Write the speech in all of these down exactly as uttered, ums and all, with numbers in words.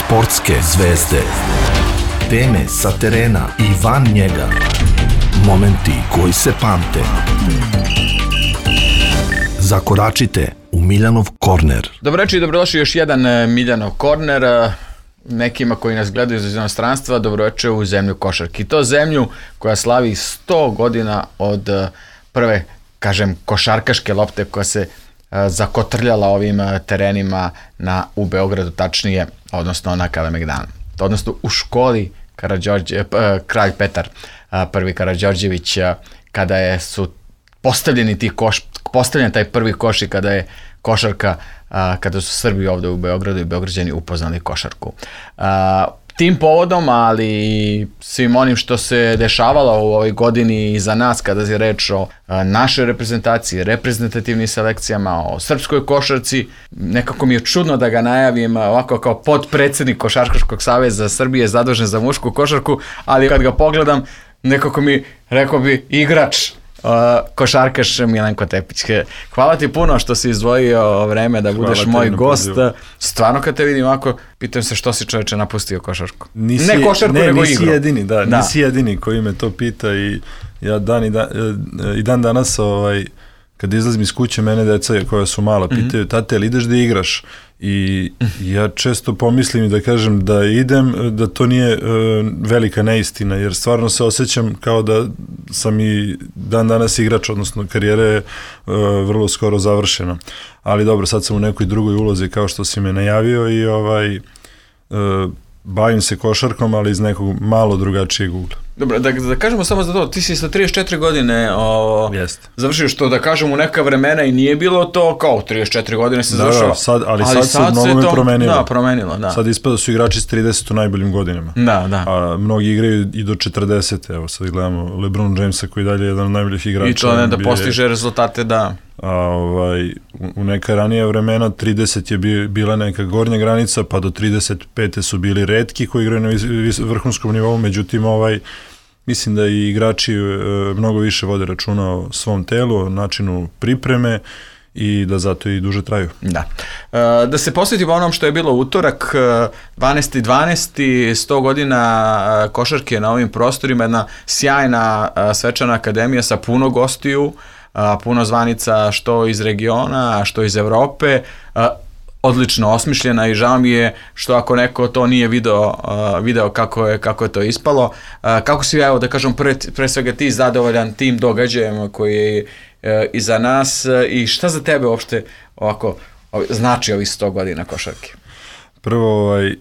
Sportske zvezde. Teme sa terena i van njega. Momenti koji se pamte. Zakoračite u Miljanov korner. Dobro večer i dobrodošli još jedan Miljanov korner. Nekima koji nas gledaju iz inostranstva, dobro večer u zemlju košarke. I to zemlju koja slavi sto godina od prve, kažem, košarkaške lopte koja se zakotrljala ovim terenima na, u Beogradu, tačnije, odnosno na Kalemegdanu. Odnosno u školi Karađorđe, kralj Petar prvi Karađorđević, kada je, su postavljeni ti koš, postavljen taj prvi koš i kada je košarka, kada su Srbi ovde u Beogradu i Beograđani upoznali košarku. Tim povodom, ali i svim onim što se dešavalo u ovoj godini iza nas, kada je reč o našoj reprezentaciji, reprezentativnim selekcijama, o srpskoj košarci, nekako mi je čudno da ga najavim ovako kao potpredsednik Košarkaškog saveza Srbije zadužen za mušku košarku, ali kad ga pogledam, nekako mi, rekao bi, igrač, Uh, košarkaš Milenko Tepić. Hvala ti puno što si izdvojio vreme da budeš Hvala moj gost. Pozivu. Stvarno kad te vidim ovako, pitam se što si čoveče napustio košarku. Nisi, ne košarku, ne, nego nisi igru. Jedini, da, da. Nisi jedini koji me to pita i ja dan i dan, i dan danas ovaj, kad izlazim iz kuće, mene deca koja su mala pitaju, mm-hmm. tate, li ideš da igraš? I ja često pomislim i da kažem da idem, da to nije uh, velika neistina, jer stvarno se osjećam kao da sam i dan danas igrač, odnosno karijera je uh, vrlo skoro završena. Ali dobro, sad sam u nekoj drugoj ulozi kao što si me najavio i ovaj uh, bavim se košarkom, ali iz nekog malo drugačijeg ugla. Dobro, da, da kažemo samo za to, ti si sa trideset četiri godine o, završio, što da kažem u neka vremena i nije bilo to kao trideset četiri godine se završava. Da, sad, ali, ali sad, sad se mnogo me to, promenilo. Da, promenilo, da. Sad ispada su igrači s trideset u najboljim godinama. Da, da. A mnogi igraju i do četrdeset, evo sad gledamo LeBron Jamesa koji dalje je jedan od najboljih igrača. I to ne da postiže rezultate, da. A ovaj, u neka ranija vremena trideset je bila neka gornja granica, pa do trideset pete su bili retki koji igraju na vis, vis, vrhunskom nivou, međutim ovaj, mislim da i igrači e, mnogo više vode računa o svom telu, o načinu pripreme i da zato i duže traju. Da. E, da se posvetimo onom što je bilo utorak, dvanaesti dvanaesti, sto godina košarke na ovim prostorima, jedna sjajna svečana akademija sa puno gostiju, puno zvanica što iz regiona, što iz Evrope, odlično osmišljena i žao mi je što ako neko to nije video, video kako je, kako je to ispalo. Kako si, evo da kažem, pre, pre svega ti zadovoljan tim događajem koji je iza nas i šta za tebe uopšte ovako znači ovih sto godina košarke? Prvo, ovaj,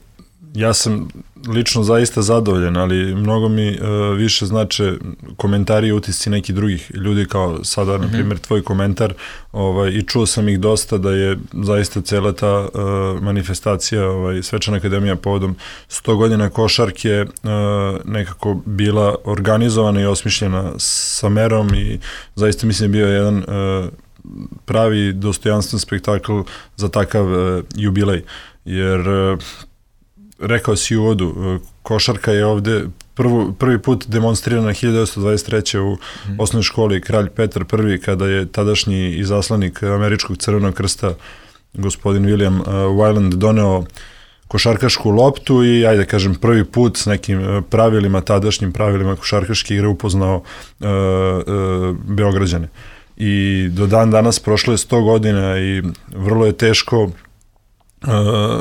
ja sam lično zaista zadovoljan, ali mnogo mi uh, više znače komentari i utisci nekih drugih ljudi, kao sada, mm-hmm. na primjer, tvoj komentar, ovaj, i čuo sam ih dosta da je zaista cela ta uh, manifestacija, ovaj, svečana akademija povodom sto godina košarke uh, nekako bila organizovana i osmišljena sa merom i zaista mislim bio jedan uh, pravi dostojanstven spektakl za takav uh, jubilej, jer uh, rekao si u uvodu, košarka je ovde prvu, prvi put demonstrirana hiljadu devetsto dvadeset treće u mm. osnovnoj školi Kralj Petar prvi, kada je tadašnji izaslanik Američkog crvenog krsta gospodin William uh, Wyland doneo košarkašku loptu i, ajde kažem, prvi put s nekim pravilima, tadašnjim pravilima košarkaške igre upoznao uh, uh, Beograđane. I do dan danas prošlo je sto godina i vrlo je teško Uh,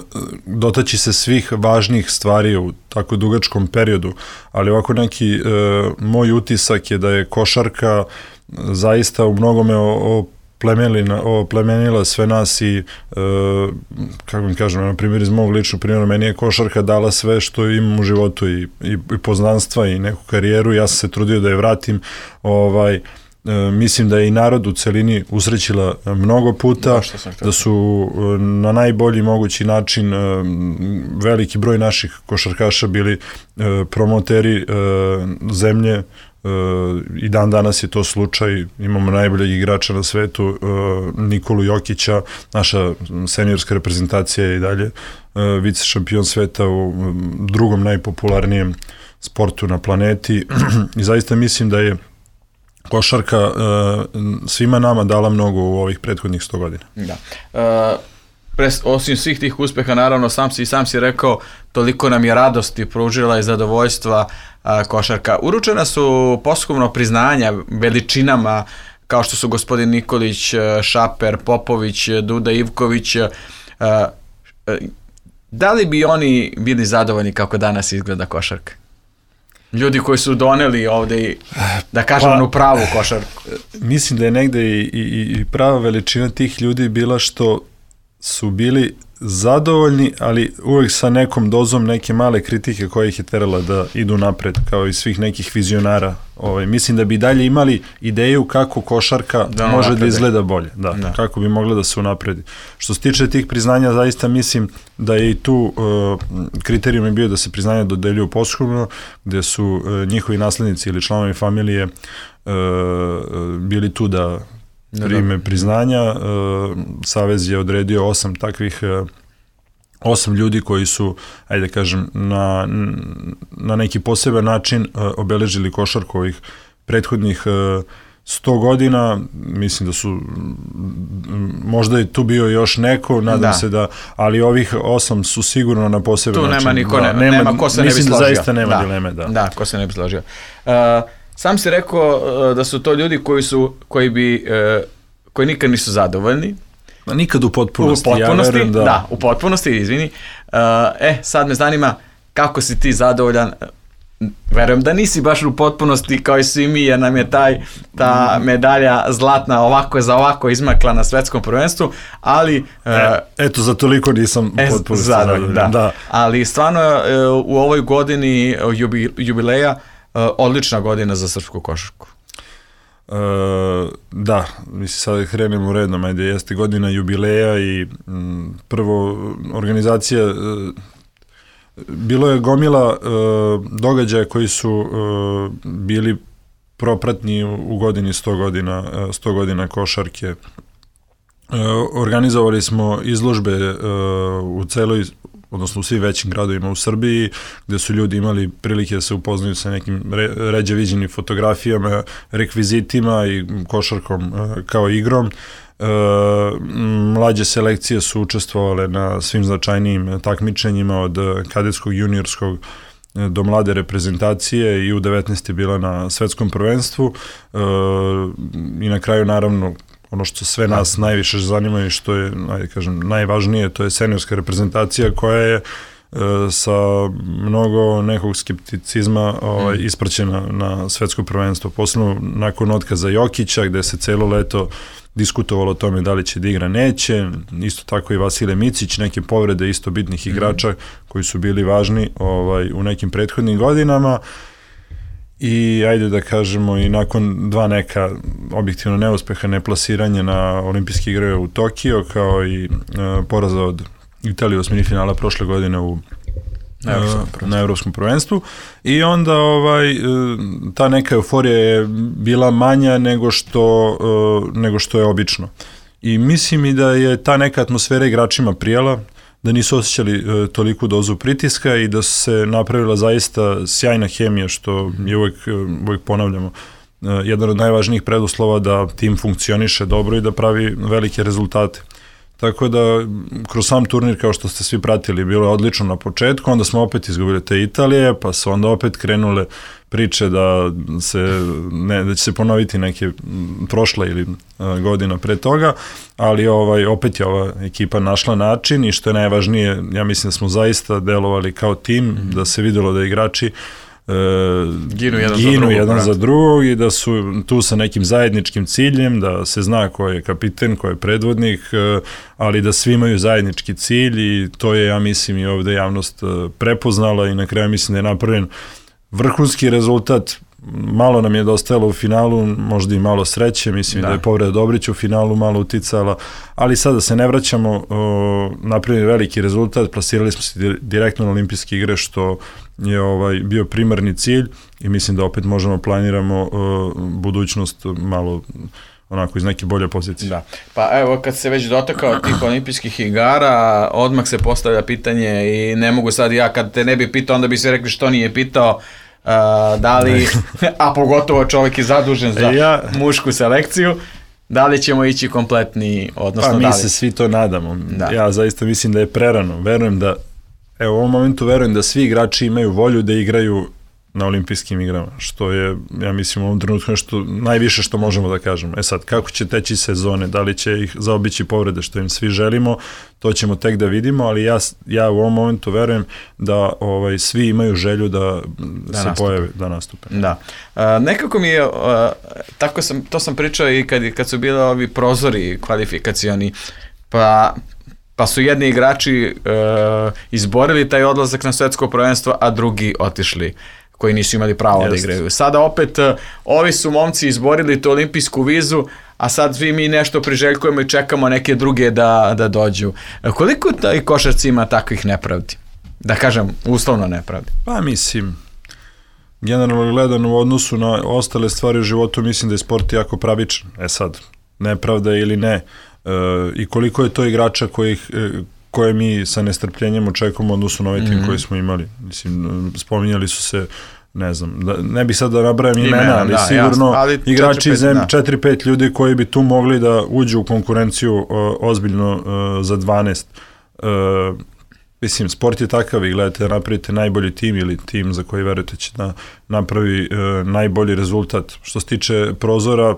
dotaći se svih važnih stvari u tako dugačkom periodu, ali ovako neki uh, moj utisak je da je košarka zaista u mnogome oplemenila sve nas i uh, kako mi kažem, na primjer iz mog ličnog primjera, meni je košarka dala sve što imam u životu i, i, i poznanstva i neku karijeru, ja sam se trudio da je vratim, ovaj mislim da je i narod u celini usrećila mnogo puta, da su na najbolji mogući način veliki broj naših košarkaša bili promoteri zemlje i dan danas je to slučaj. Imamo najboljeg igrača na svetu, Nikolu Jokića, naša seniorska reprezentacija je i dalje vice šampion sveta u drugom najpopularnijem sportu na planeti i zaista mislim da je košarka uh, svima nama dala mnogo u ovih prethodnih sto godina. Da. Uh, pres, osim svih tih uspeha, naravno, sam si i sam si rekao, toliko nam je radosti pružila i zadovoljstva a, košarka. Uručena su posthumno priznanja veličinama kao što su gospodin Nikolić, Šaper, Popović, Duda Ivković. A, a, da li bi oni bili zadovoljni kako danas izgleda košarka? Ljudi koji su doneli ovde i, da kažem, pa, pravu košarku. Mislim da je negde i, i, i prava veličina tih ljudi bila što su bili zadovoljni, ali uvek sa nekom dozom neke male kritike koja ih je terala da idu napred, kao i svih nekih vizionara. Ovaj, mislim da bi dalje imali ideju kako košarka da može naprede. Da izgleda bolje, da, da. Kako bi mogla da se unapredi. Što se tiče tih priznanja, zaista mislim da je i tu uh, kriterijum je bio da se priznanja dodeljuju posthumno, gde su uh, njihovi naslednici ili članovi familije uh, bili tu da prime priznanja. Uh, Savez je odredio osam takvih uh, osam ljudi koji su, ajde kažem, na, na neki poseban način uh, obeležili košarku ovih prethodnih uh, sto godina. Mislim da su, možda je tu bio još neko, nadam da. se da, ali ovih osam su sigurno na poseban tu način. Tu nema niko, da, nema, nema ko se ne bi složio. Mislim da zaista nema da. dileme. Da. da, ko se ne bi složio. Uh, sam si rekao uh, da su to ljudi koji su, koji bi, uh, koji nikad nisu zadovoljni. Nikad u potpunosti. U potpunosti, ja verujem da... da, u potpunosti, izvini. Uh, e, sad me zanima kako si ti zadovoljan. Verujem da nisi baš u potpunosti kao i svi mi, jer nam je taj, ta medalja zlatna ovako za ovako izmakla na svetskom prvenstvu, ali... Uh, e, eto, za toliko nisam u potpunosti zadovoljan. Da. da. Ali stvarno uh, u ovoj godini jubi, jubileja uh, odlična godina za srpsku košarku. Uh, da, mislim sad krenemo redom, ajde, jeste godina jubileja i m, prvo organizacija, uh, bilo je gomila uh, događaja koji su uh, bili propratni u, u godini sto godina, uh, sto godina košarke. Uh, organizovali smo izložbe uh, u celoj, odnosno u svim većim gradovima u Srbiji, gde su ljudi imali prilike da se upoznaju sa nekim re, ređe viđenim fotografijama, rekvizitima i košarkom uh, kao igrom. Uh, mlađe selekcije su učestvovale na svim značajnijim takmičenjima od kadetskog, juniorskog do mlade reprezentacije i U devetnaest je bila na svetskom prvenstvu uh, i na kraju naravno ono što sve nas najviše zanima i što je, ajde kažem, najvažnije, to je seniorska reprezentacija koja je e, sa mnogo nekog skepticizma ovaj, ispraćena na svetsko prvenstvo. Posebno nakon otkaza Jokića, gde se celo leto diskutovalo o tome da li će da igra, neće. Isto tako i Vasilije Micić, neke povrede isto bitnih igrača koji su bili važni ovaj, u nekim prethodnim godinama. I ajde da kažemo i nakon dva neka objektivno neuspeha, neplasiranje na olimpijske igre u Tokio, kao i e, poraza od Italije u osmini finala prošle godine u na evropskom, na evropskom prvenstvu. I onda ovaj ta neka euforija je bila manja nego što nego što je obično. I mislim i da je ta neka atmosfera igračima prijala, da nisu osjećali e, toliku dozu pritiska i da se napravila zaista sjajna hemija, što je uvek, uvek ponavljamo, e, jedan od najvažnijih preduslova da tim funkcioniše dobro i da pravi velike rezultate. Tako da, kroz sam turnir, kao što ste svi pratili, bilo je odlično na početku, onda smo opet izgubili te Italije, pa su onda opet krenule priče da, se, ne, da će se ponoviti neke prošle ili a, godina pre toga, ali ovaj, opet je ova ekipa našla način i što je najvažnije, ja mislim da smo zaista delovali kao tim, mm-hmm. da se videlo da igrači Uh, ginu jedan, ginu za, drugog, jedan za drugog i da su tu sa nekim zajedničkim ciljem, da se zna ko je kapiten, ko je predvodnik, uh, ali da svi imaju zajednički cilj i to je, ja mislim, i ovde javnost uh, prepoznala i na kraju mislim da je napravljen vrhunski rezultat. Malo nam je dostajalo u finalu, možda i malo sreće, mislim da, da je povreda Dobrić u finalu malo uticala, ali sada se ne vraćamo, napravili veliki rezultat, plasirali smo se direktno na olimpijske igre, što je ovaj bio primarni cilj i mislim da opet možemo planiramo uh, budućnost malo onako iz neke bolje pozicije. Da. Pa evo, kad se već dotakao tih olimpijskih igara, odmah se postavlja pitanje i ne mogu sad ja, kad te ne bi pitao, onda bi se rekli što nije pitao, Uh, da li, a pogotovo čovjek je zadužen za ja, mušku selekciju, Da li ćemo ići kompletni, odnosno pa mi da li... se svi to nadamo. Da. Ja zaista mislim da je prerano. Verujem da, evo u ovom momentu verujem da svi igrači imaju volju da igraju na olimpijskim igrama, što je, ja mislim, u ovom trenutku nešto najviše što možemo da kažemo. E sad, kako će teći sezone, da li će ih zaobići povrede što im svi želimo, to ćemo tek da vidimo, ali ja, ja u ovom momentu verujem da ovaj, svi imaju želju da, da se nastupe. pojave, da nastupe. Da. Uh, nekako mi je, uh, tako sam, to sam pričao i kad, kad su bili ovi prozori kvalifikacioni, pa pa su jedni igrači uh, izborili taj odlazak na svetsko prvenstvo, a drugi otišli koji nisu imali pravo Jest. da igraju. Sada opet uh, ovi su momci izborili tu olimpijsku vizu, a sad svi mi nešto priželjkujemo i čekamo neke druge da, da dođu. Koliko taj košarci ima takvih nepravdi? Da kažem, uslovno nepravdi. Pa mislim, generalno gledano u odnosu na ostale stvari u životu, mislim da je sport jako pravičan. E sad, nepravda ili ne, e, i koliko je to igrača kojih, e, koje mi sa nestrpljenjem očekujemo odnosu na ovaj tim mm-hmm. koji smo imali. Mislim, spominjali su se, ne znam, da, ne bih sad da nabrajam imena, imena ali da, sigurno ali igrači iz četiri pet ljudi koji bi tu mogli da uđu u konkurenciju o, ozbiljno o, za dvanaest. O, mislim, sport je takav i gledajte da napravite najbolji tim ili tim za koji verujete će da napravi o, najbolji rezultat. Što se tiče prozora,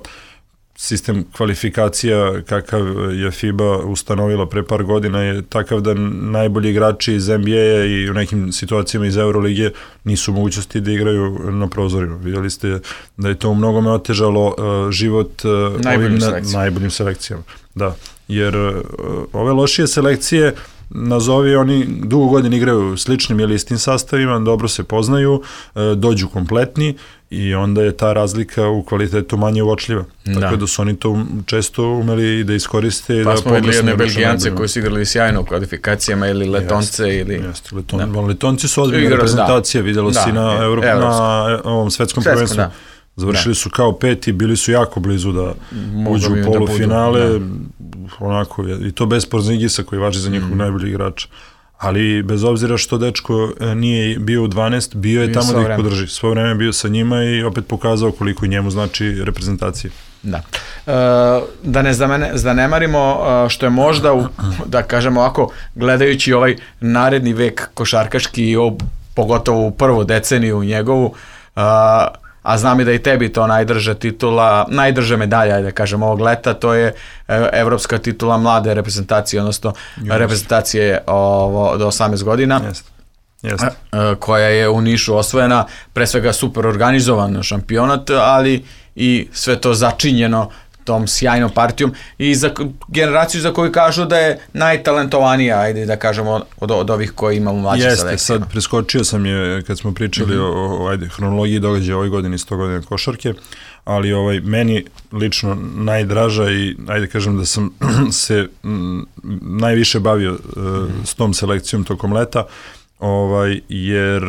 sistem kvalifikacija kakav je FIBA ustanovila pre par godina je takav da najbolji igrači iz N B A i u nekim situacijama iz Euroligije nisu mogućnosti da igraju na prozorima. Vidjeli ste da je to u mnogome otežalo uh, život uh, najboljim, ovim selekcijama. najboljim selekcijama. Da, jer uh, ove lošije selekcije nazovi, oni dugo godina igraju sličnim ili istim sastavima, dobro se poznaju, uh, dođu kompletni i onda je ta razlika u kvalitetu manje uočljiva. Da. Tako da su oni to često umeli da iskoriste. Pa da smo vidjeli jedne Belgijance koji su igrali sjajno u kvalifikacijama ili Letonce. Jest, ili... Jest, Leton, da. Letonci su ozbiljne reprezentacije, da. vidjelo da, si na, Evrop, na ovom svetskom prvenstvu. Da. Završili da. su kao peti, bili su jako blizu da Mogu uđu u polufinale, da onako, i to bez Porzingisa koji važi za njihovog mm. najboljeg igrača. Ali bez obzira što dečko nije bio u dvanaest, bio je bio tamo da ih vreme. podrži. Svo vreme bio sa njima i opet pokazao koliko njemu znači reprezentacija. Da. E, da ne zanemarimo što je možda, u, da kažemo ovako, gledajući ovaj naredni vek košarkaški, pogotovo u prvu deceniju njegovu, a, a znam i da i tebi to najdrža titula, najdrža medalja, da kažem, ovog leta, to je evropska titula mlade reprezentacije, odnosno Just. reprezentacije ovo, do osamnaest godina, Jest. Jest. koja je u Nišu osvojena, pre svega super organizovan šampionat, ali i sve to začinjeno tom sjajnom partijom i za generaciju za koju kažu da je najtalentovanija, ajde da kažemo, od, od ovih koji ima u mlađim selekcijama. Jeste, sad preskočio sam je kad smo pričali mm-hmm. o, o ajde, hronologiji događaja ove godine, sto godina košarke, ali ovaj, meni lično najdraža i ajde kažem da sam se m, najviše bavio mm-hmm. s tom selekcijom tokom leta, ovaj, jer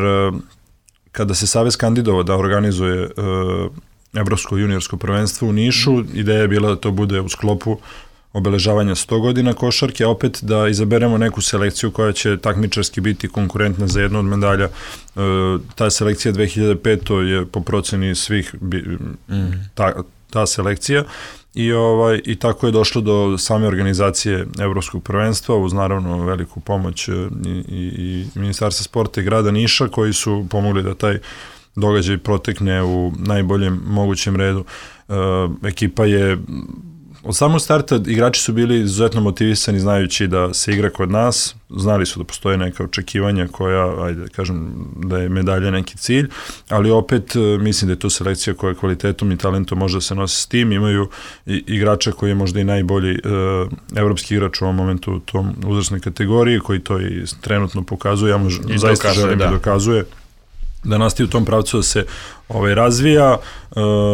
kada se Savez kandidovao da organizuje uh, Evropsko juniorsko prvenstvo u Nišu, mm. ideja je bila da to bude u sklopu obeležavanja sto godina košarke, a opet da izaberemo neku selekciju koja će takmičarski biti konkurentna za jednu od medalja. E, ta selekcija dve hiljade pete je po proceni svih mm. ta, ta selekcija i, ovaj, i tako je došlo do same organizacije Evropskog prvenstva uz naravno veliku pomoć i, i, i Ministarstva sporta i grada Niša koji su pomogli da taj događaj protekne u najboljem mogućem redu. E, ekipa je od samog starta igrači su bili izuzetno motivisani znajući da se igra kod nas, znali su da postoje neka očekivanja koja, ajde kažem da je medalja neki cilj, ali opet mislim da je to selekcija koja kvalitetom i talentom može da se nosi s tim, imaju i, igrača koji je možda i najbolji e, evropski igrač u ovom momentu u tom uzrasnoj kategoriji koji to i trenutno pokazuje, ja mu zaista dokazuje, želim da. da dokazuje da nastavi u tom pravcu da se ovaj, razvija, uh,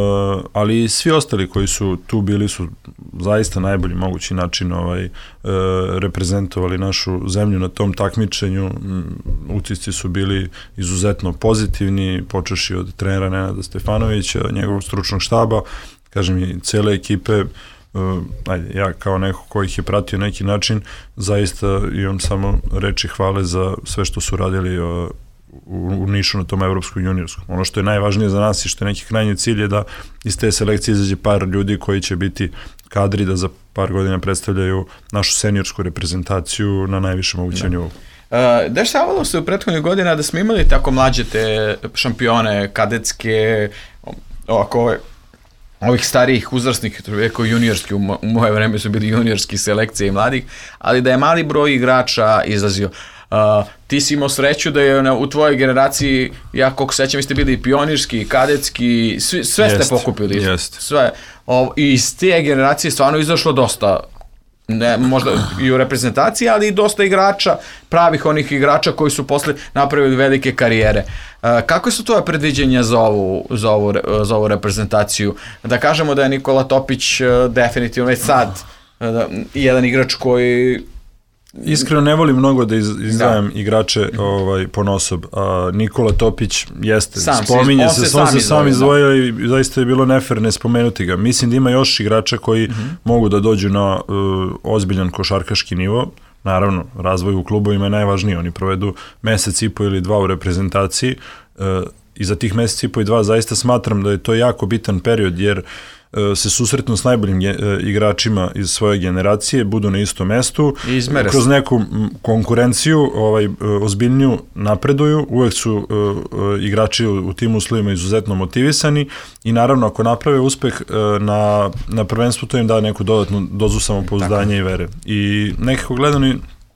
ali svi ostali koji su tu bili su zaista najbolji mogući način ovaj, uh, reprezentovali našu zemlju na tom takmičenju. Utisci su bili izuzetno pozitivni, počeši od trenera Nenada Stefanovića, njegovog stručnog štaba, kažem i cele ekipe. Uh, ajde, ja kao neko ko ih je pratio neki način, zaista imam samo reči hvale za sve što su radili uh, u, u Nišu na tom evropskom juniorskom. Ono što je najvažnije za nas i što je neki krajnji cilj je da iz te selekcije izađe par ljudi koji će biti kadri da za par godina predstavljaju našu seniorsku reprezentaciju na najvišem mogućem nivou. Uh, dešavalo se u prethodnih godina da smo imali tako mlađe te šampione, kadetske, ovako, ovih starijih uzrasnih, rekao juniorski, u, mo, u moje vreme su bili juniorski selekcije i mladih, ali da je mali broj igrača izlazio. Uh, ti si imao sreću da je na, u tvojoj generaciji, ja koliko sećam, vi ste bili pionirski, kadetski, svi, sve jest, ste pokupili. Jest. Sve. O, I iz te generacije stvarno izašlo dosta, ne, možda i u reprezentaciji, ali i dosta igrača, pravih onih igrača koji su posle napravili velike karijere. Uh, kako su tvoje predviđenja za ovu, za, ovu, za ovu reprezentaciju? Da kažemo da je Nikola Topić uh, definitivno već sad uh, jedan igrač koji... Iskreno ne volim mnogo da iz, izdvajam da. igrače ovaj, ponosob. A Nikola Topić jeste, sam, spominje se, se, on se sam izdvojio i zaista je bilo nefer ne spomenuti ga. Mislim da ima još igrača koji mm-hmm. mogu da dođu na uh, ozbiljan košarkaški nivo. Naravno, razvoj u klubovima je najvažniji. Oni provedu mesec i po ili dva u reprezentaciji uh, i za tih mesec i po i dva zaista smatram da je to jako bitan period, jer se susretnu s najboljim igračima iz svoje generacije, budu na istom mestu, kroz neku konkurenciju ovaj, ozbiljniju napreduju, uvek su uh, igrači u, u tim uslovima izuzetno motivisani i naravno ako naprave uspeh uh, na, na prvenstvu, to im da neku dodatnu dozu samopouzdanja i vere. I nekako gledano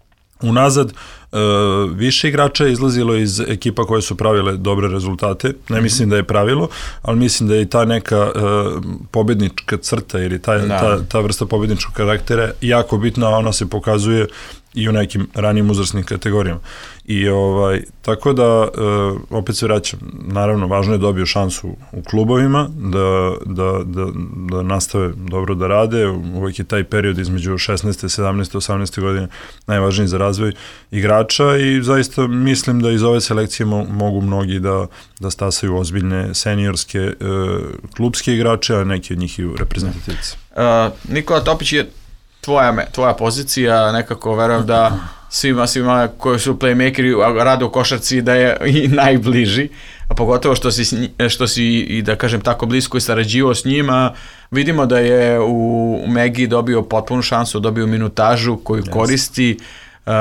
unazad, Uh, više igrača je izlazilo iz ekipa koje su pravile dobre rezultate. Ne mislim da je pravilo, ali mislim da je i ta neka uh, pobednička crta ili ta, ta, ta vrsta pobedničkog karaktera jako bitna, a ona se pokazuje i u nekim ranijim uzrasnim kategorijama. I ovaj, tako da, uh, opet se vraćam, naravno, važno je da dobiju šansu u klubovima, da, da, da, da nastave dobro da rade, uvijek je taj period između šesnaeste, sedamnaeste, osamnaeste godine najvažniji za razvoj igrača i zaista mislim da iz ove selekcije mo- mogu mnogi da, da stasaju ozbiljne seniorske uh, klubske igrače, a neki od njih i u reprezentativci. Uh, Nikola Topić je tvoja, tvoja pozicija, nekako verujem da svima, svima koji su playmakeri rade u košarci da je i najbliži, a pogotovo što si, što si i da kažem tako blisko i sarađivao s njima. Vidimo da je u Megi dobio potpunu šansu, dobio minutažu koju yes. koristi. Uh,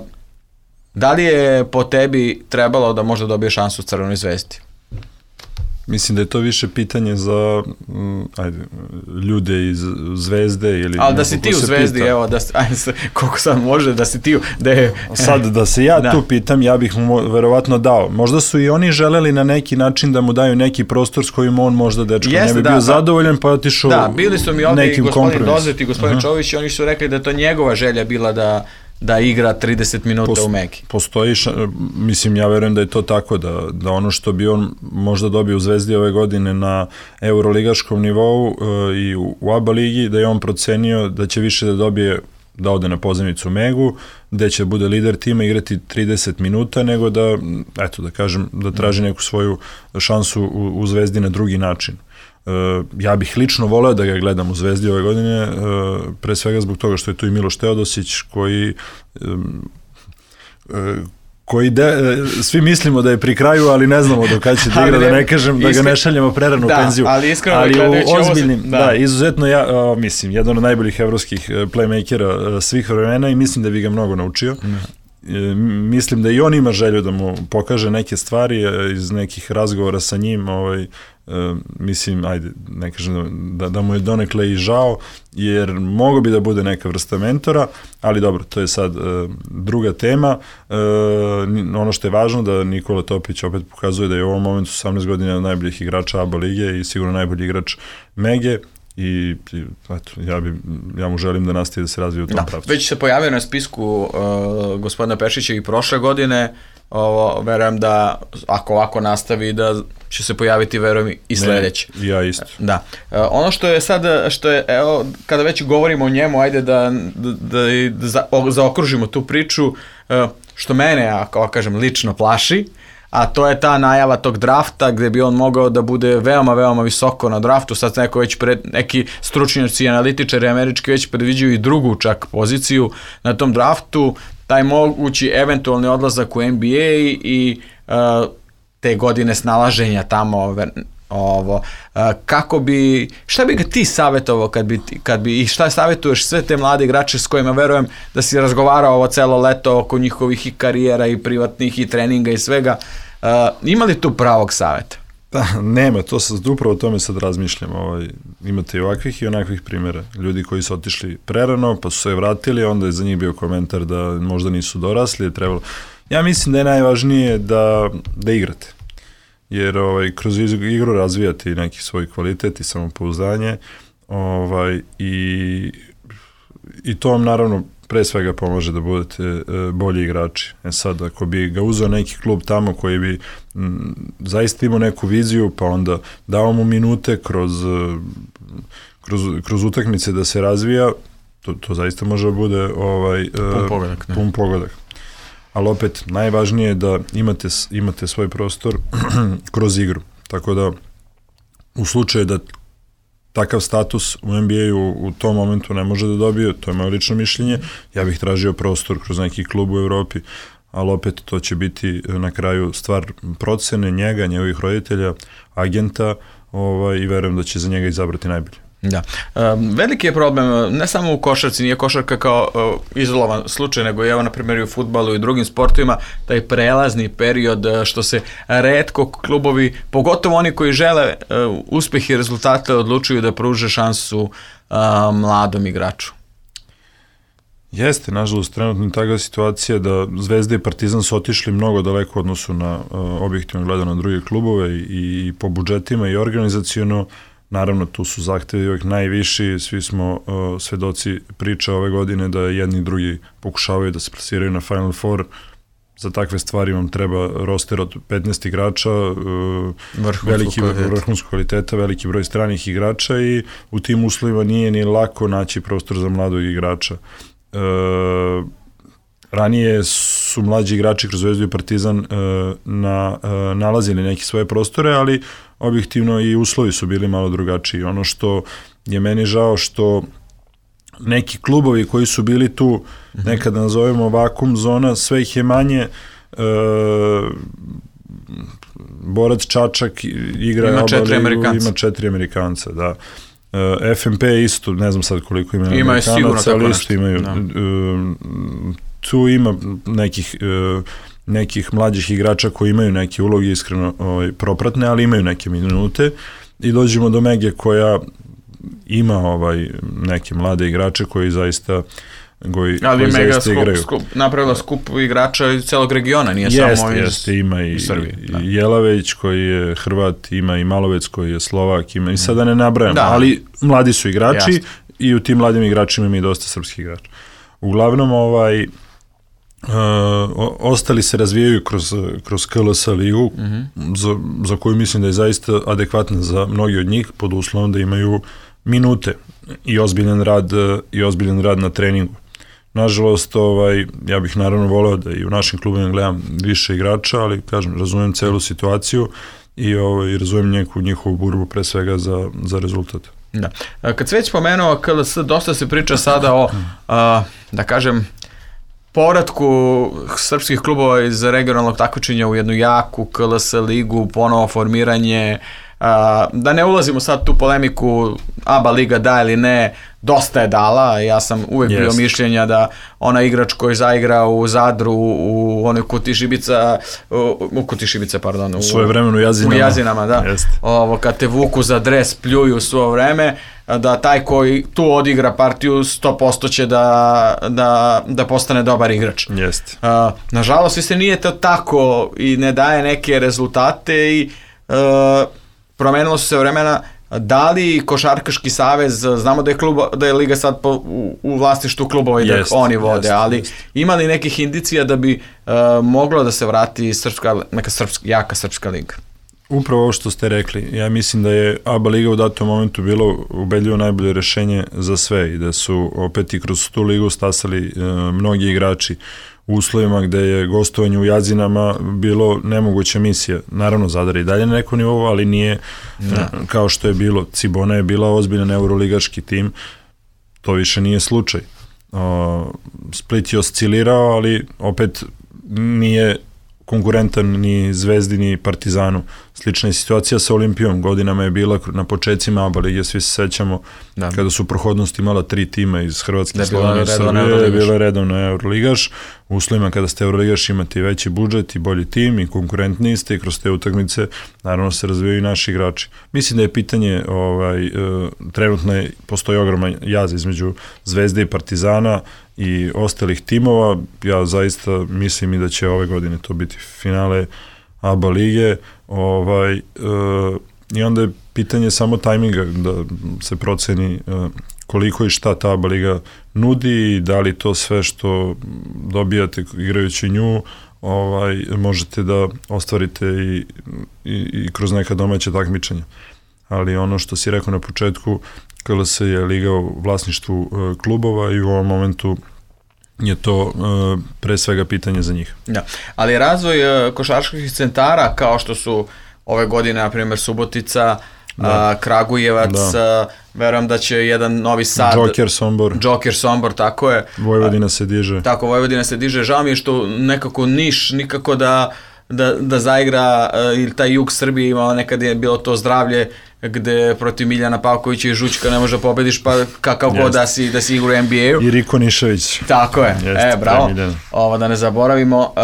da li je po tebi trebalo da možda dobije šansu u Crvenoj zvezdi? Mislim da je to više pitanje za m, ajde, ljude iz Zvezde ili... Ali da si ti u Zvezdi, pita. Evo, da, ajde, koliko sad može da si ti... Da je, sad da se ja da. tu pitam, ja bih mu verovatno dao. Možda su i oni želeli na neki način da mu daju neki prostor s kojim on možda dečko Jeste, ne bi da, bio da. zadovoljan, pa otišao nekim kompromis. Da, bili su mi ovdje i gospodin Dozet i gospodin uh-huh. Čović i oni su rekli da to njegova želja bila da da igra trideset minuta Post, u Meki. Postoji, mislim, ja verujem da je to tako, da, da ono što bi on možda dobio u Zvezdi ove godine na euroligaškom nivou uh, i u, u A B A ligi, da je on procenio da će više da dobije da ode na pozemicu Megu, gde će bude lider tima igrati trideset minuta, nego da, eto, da kažem, da traži neku svoju šansu u, u Zvezdi na drugi način. Uh, ja bih lično voleo da ga gledam u Zvezdi ove godine, uh, pre svega zbog toga što je tu i Miloš Teodosić koji um, uh, koji de, uh, svi mislimo da je pri kraju, ali ne znamo do kada će da igra, da ne kažem da iskren... ga ne šaljemo prerano da, u penziju, ali, iskreno, ali u ozbiljnim, ovo... da. da, izuzetno ja, uh, mislim, jedan od najboljih evropskih playmakera uh, svih vremena i mislim da bi ga mnogo naučio. Mm. Mislim da i on ima želju da mu pokaže neke stvari iz nekih razgovora sa njim, ovaj, uh, mislim, ajde, ne kažem da, da mu je donekle i žao, jer mogo bi da bude neka vrsta mentora, ali dobro, to je sad uh, druga tema. Uh, ono što je važno da Nikola Topić opet pokazuje da je u ovom momentu osamnaest godina od najboljih igrača A B A lige i sigurno najbolji igrač Mege. I, i eto, ja, bi, ja mu želim da nastavi da se razvije u tom da, pravcu. Već se pojavio na spisku uh, gospodina Pešića i prošle godine, ovo, verujem da ako ovako nastavi da će se pojaviti, verujem, i sledeće. Ne, ja isto. Da. Uh, ono što je sad, što je, evo, kada već govorimo o njemu, ajde da, da, da, da za, o, zaokružimo tu priču, uh, što mene, ako kažem, lično plaši, a to je ta najava tog drafta gde bi on mogao da bude veoma, veoma visoko na draftu. Sad neko već pred, neki stručnjaci i analitičari američki već predviđaju i drugu čak poziciju na tom draftu, taj mogući eventualni odlazak u N B A i te godine snalaženja tamo, ovo, kako bi, šta bi ga ti savjetovao kad bi, kad bi, i šta savjetuješ sve te mlade igrače s kojima verujem da si razgovarao ovo celo leto oko njihovih i karijera i privatnih i treninga i svega, ima li tu pravog savjeta? Da, nema, to sad, upravo o tome sad razmišljam. Ovaj, imate i ovakvih i onakvih primjera. Ljudi koji su otišli prerano, pa su se vratili, onda je za njih bio komentar da možda nisu dorasli, je trebalo. Ja mislim da je najvažnije da, da igrate. Jer ovaj, kroz igru razvijati neki svoj kvalitet i samopouzdanje, ovaj, i, i to vam naravno pre svega pomože da budete e, bolji igrači. E sad, ako bi ga uzeo neki klub tamo koji bi m, zaista imao neku viziju, pa onda dao mu minute kroz, kroz, kroz utakmice da se razvija, to, to zaista može da bude ovaj, e, pun pogodak. Pun pogodak. Ali opet, najvažnije je da imate, imate svoj prostor kroz igru. Tako da, u slučaju da takav status u N B A-u u tom momentu ne može da dobije, to je moje lično mišljenje, ja bih tražio prostor kroz neki klub u Evropi, ali opet to će biti na kraju stvar procene njega, njegovih roditelja, agenta, ovaj, i verujem da će za njega izabrati najbolje. Da. Um, veliki je problem, ne samo u košarci, nije košarka kao uh, izolovan slučaj, nego evo na primjer i u fudbalu i drugim sportovima, taj prelazni period što se retko klubovi, pogotovo oni koji žele uh, uspeh i rezultate, odlučuju da pruže šansu uh, mladom igraču. Jeste, nažalost, trenutno je takva situacija da Zvezda i Partizan su otišli mnogo daleko u odnosu na uh, objektivno gledano na druge klubove i, i po budžetima i organizaciono. Naravno, tu su zahtevi uvijek najviši, svi smo uh, svedoci priča ove godine da jedni i drugi pokušavaju da se plasiraju na Final Four. Za takve stvari vam treba roster od petnaest igrača, uh, veliki vrhunskog kvaliteta, veliki broj stranih igrača i u tim uslovima nije ni lako naći prostor za mladog igrača. Uh, ranije su mlađi igrači kroz Zvezdu i Partizan uh, na, uh, nalazili neke svoje prostore, ali objektivno i uslovi su bili malo drugačiji. Ono što je meni žao što neki klubovi koji su bili tu, nekada nazovemo vakum zona, sve ih je manje. E, Borac Čačak igra ima četiri Amerikanca. Ima četiri Amerikanca, da. E, F M P isto, ne znam sad koliko ima ima Amerikanaca, ali isto imaju. Da. E, tu ima nekih... E, nekih mlađih igrača koji imaju neke uloge iskreno ovaj, propratne, ali imaju neke minute i dođemo do Mege koja ima ovaj neke mlade igrače koji zaista koji, ali koji Mega zaista skup, igraju. Skup, napravila skup igrača iz celog regiona, nije jest, samo iz jeste, ima i, Srbije. Da. I Jelavić koji je Hrvat, ima i Malovec koji je Slovak, ima i sada ne nabrajam, da. Ali mladi su igrači. Jasne. I u tim mladim igračima ima i dosta srpskih igrača. Uglavnom, ovaj Uh, ostali se razvijaju kroz, kroz K L S ligu, mm-hmm. za, za koju mislim da je zaista adekvatna za mnogi od njih, pod uslovom da imaju minute i ozbiljan rad, i ozbiljan rad na treningu. Nažalost, ovaj, ja bih naravno voleo da i u našim klubima gledam više igrača, ali kažem, razumem celu situaciju i ovaj, razumem neku njihovu borbu pre svega za, za rezultat. Da. Kad se već spomenuo K L S, dosta se priča sada o, a, da kažem, povratku srpskih klubova iz regionalnog takmičenja u jednu jaku K L S ligu, ponovo formiranje, a, da ne ulazimo sad tu polemiku A B A liga da ili ne, dosta je dala, ja sam uvek yes. bio mišljenja da ona igrač koji zaigra u Zadru, u onoj Kuti Šibica, u, u Kuti Šibica, pardon, u svoje vremenu u Jazinama, u Jazinama da. Yes. Ovo, kad te vuku za dres, pljuju svo vreme, da taj koji tu odigra partiju sto posto će da, da, da postane dobar igrač. Jeste. Uh, nažalost, vi se nije to tako i ne daje neke rezultate i uh, promenilo su se vremena. Da li Košarkaški savez, znamo da je, klub, da je liga sad po, u, u vlastištu klubova i da jest, oni vode, jest, ali jest. Ima li nekih indicija da bi uh, moglo da se vrati srpska, neka srpska, jaka srpska liga? Upravo ovo što ste rekli, ja mislim da je A B A liga u datom momentu bilo ubedljivo najbolje rešenje za sve i da su opet i kroz tu ligu stasali uh, mnogi igrači u uslovima gde je gostovanje u Jazinama bilo nemoguća misija. Naravno, Zadar je i dalje na nekom nivou, ali nije da. Kao što je bilo. Cibona je bila ozbiljan euroligaški tim, to više nije slučaj. Uh, Split je oscilirao, ali opet nije konkurentan ni Zvezdi ni Partizanu. Slična je situacija sa Olimpijom, godinama je bila na početcima A B A lige, svi se sećamo da. Kada su prohodnost imala tri tima iz Hrvatske i Slovenije, Srbije, bila je redovno Euroligaš. U uslovima kada ste Euroligaš imate i veći budžet i bolji tim i konkurentniji ste i kroz te utakmice naravno se razvijaju i naši igrači. Mislim da je pitanje, ovaj, trenutno je, postoji ogroman jaz između Zvezde i Partizana i ostalih timova. Ja zaista mislim i da će ove godine to biti finale A B A lige, ovaj, e, i onda je pitanje samo tajminga da se proceni e, koliko i šta ta A B A liga nudi i da li to sve što dobijate igrajući nju ovaj, možete da ostvarite i, i, i kroz neka domaća takmičenja. Ali ono što si rekao na početku, K L S je liga u vlasništvu e, klubova i u ovom momentu je to uh, pre svega pitanje za njih. Da. Ali razvoj uh, košarkaških centara kao što su ove godine, na primjer, Subotica, da. uh, Kragujevac, da. uh, verujem da će jedan Novi Sad... Joker Sombor. Joker Sombor, tako je. Vojvodina se diže. Tako, Vojvodina se diže. Žao mi je što nekako Niš nikako da, da, da zaigra, uh, ili taj jug Srbije imao, nekad je bilo to Zdravlje, gde protiv Miljana Pavkovića i Žućka ne može pobediš, pa kakav god da si, da si igra u N B A-u. I Riko Nišević. Tako je, Jest, e, bravo. Ovo da ne zaboravimo.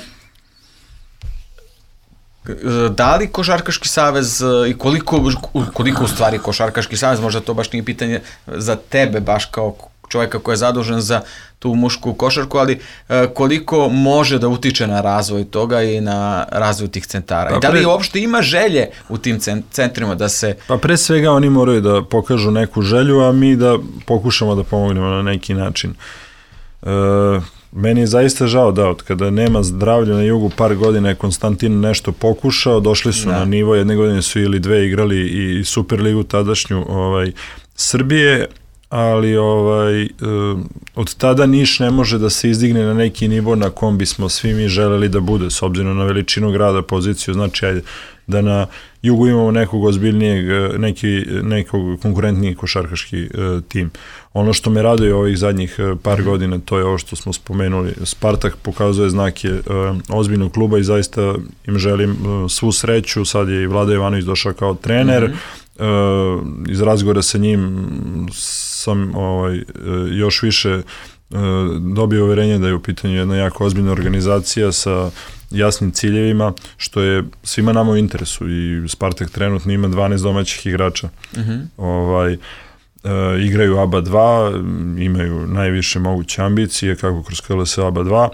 Uh, da li Košarkaški savez i koliko, koliko u stvari Košarkaški savez, možda to baš nije pitanje za tebe, baš kao čovjeka koji je zadužen za tu mušku košarku, ali uh, koliko može da utiče na razvoj toga i na razvoj tih centara. Pa I da li pre... uopšte ima želje u tim centrima da se... Pa pre svega oni moraju da pokažu neku želju, a mi da pokušamo da pomognemo na neki način. Uh, meni je zaista žao da od kada nema Zdravlja na jugu par godina je Konstantin nešto pokušao, došli su da. na nivo, jedne godine su ili dve igrali i Superligu tadašnju ovaj, Srbije, ali ovaj, od tada Niš ne može da se izdigne na neki nivo na kom bismo svi mi želeli da bude, s obzirom na veličinu grada, poziciju, znači ajde, da na jugu imamo nekog ozbiljnijeg, neki, nekog konkurentnijeg košarkaški uh, tim. Ono što me raduje ovih zadnjih uh, par godina, to je ovo što smo spomenuli. Spartak pokazuje znake uh, ozbiljnog kluba i zaista im želim uh, svu sreću. Sad je i Vlada Jovanović došao kao trener. Mm-hmm. uh, iz razgovora sa njim sam ovaj, uh, još više uh, dobio uverenje da je u pitanju jedna jako ozbiljna organizacija sa jasnim ciljevima, što je svima nama u interesu i Spartak trenutno ima dvanaest domaćih igrača. Uh-huh. Ovaj, e, igraju A B A dva, imaju najviše moguće ambicije, kako kroz K L S A B A dva.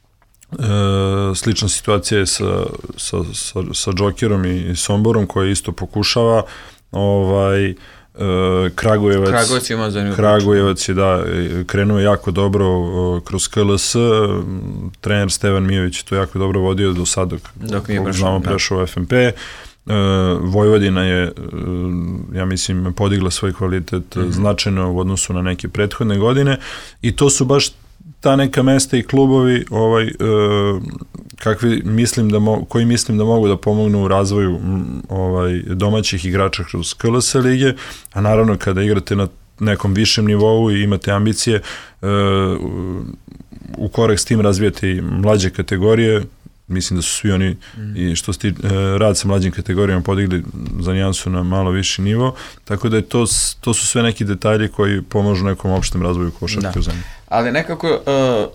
E, slična situacija je sa, sa, sa, sa Jokerom i Somborom, koji isto pokušava. Ovaj, Uh, Kragujevac, Kragujevac, ima zanimljivo. Kragujevac je da krenuo jako dobro uh, kroz K L S, uh, trener Stevan Mijović to jako dobro vodio do sada, dok nije prešao, znamo prešao u F M P. Uh, Vojvodina je, uh, ja mislim, podigla svoj kvalitet mm-hmm. značajno u odnosu na neke prethodne godine i to su baš ta neka mesta i klubovi ovaj, uh, kakvi mislim da mo, koji mislim da mogu da pomognu u razvoju m, ovaj, domaćih igrača kroz K L S lige, a naravno kada igrate na nekom višem nivou i imate ambicije uh, u korak s tim razvijate i mlađe kategorije. Mislim da su svi oni mm. i što sti, uh, rad sa mlađim kategorijama podigli za nijansu na malo viši nivo, tako da je to, to su sve neki detalji koji pomažu nekom opštem razvoju košarke u zemlji. Ali nekako uh,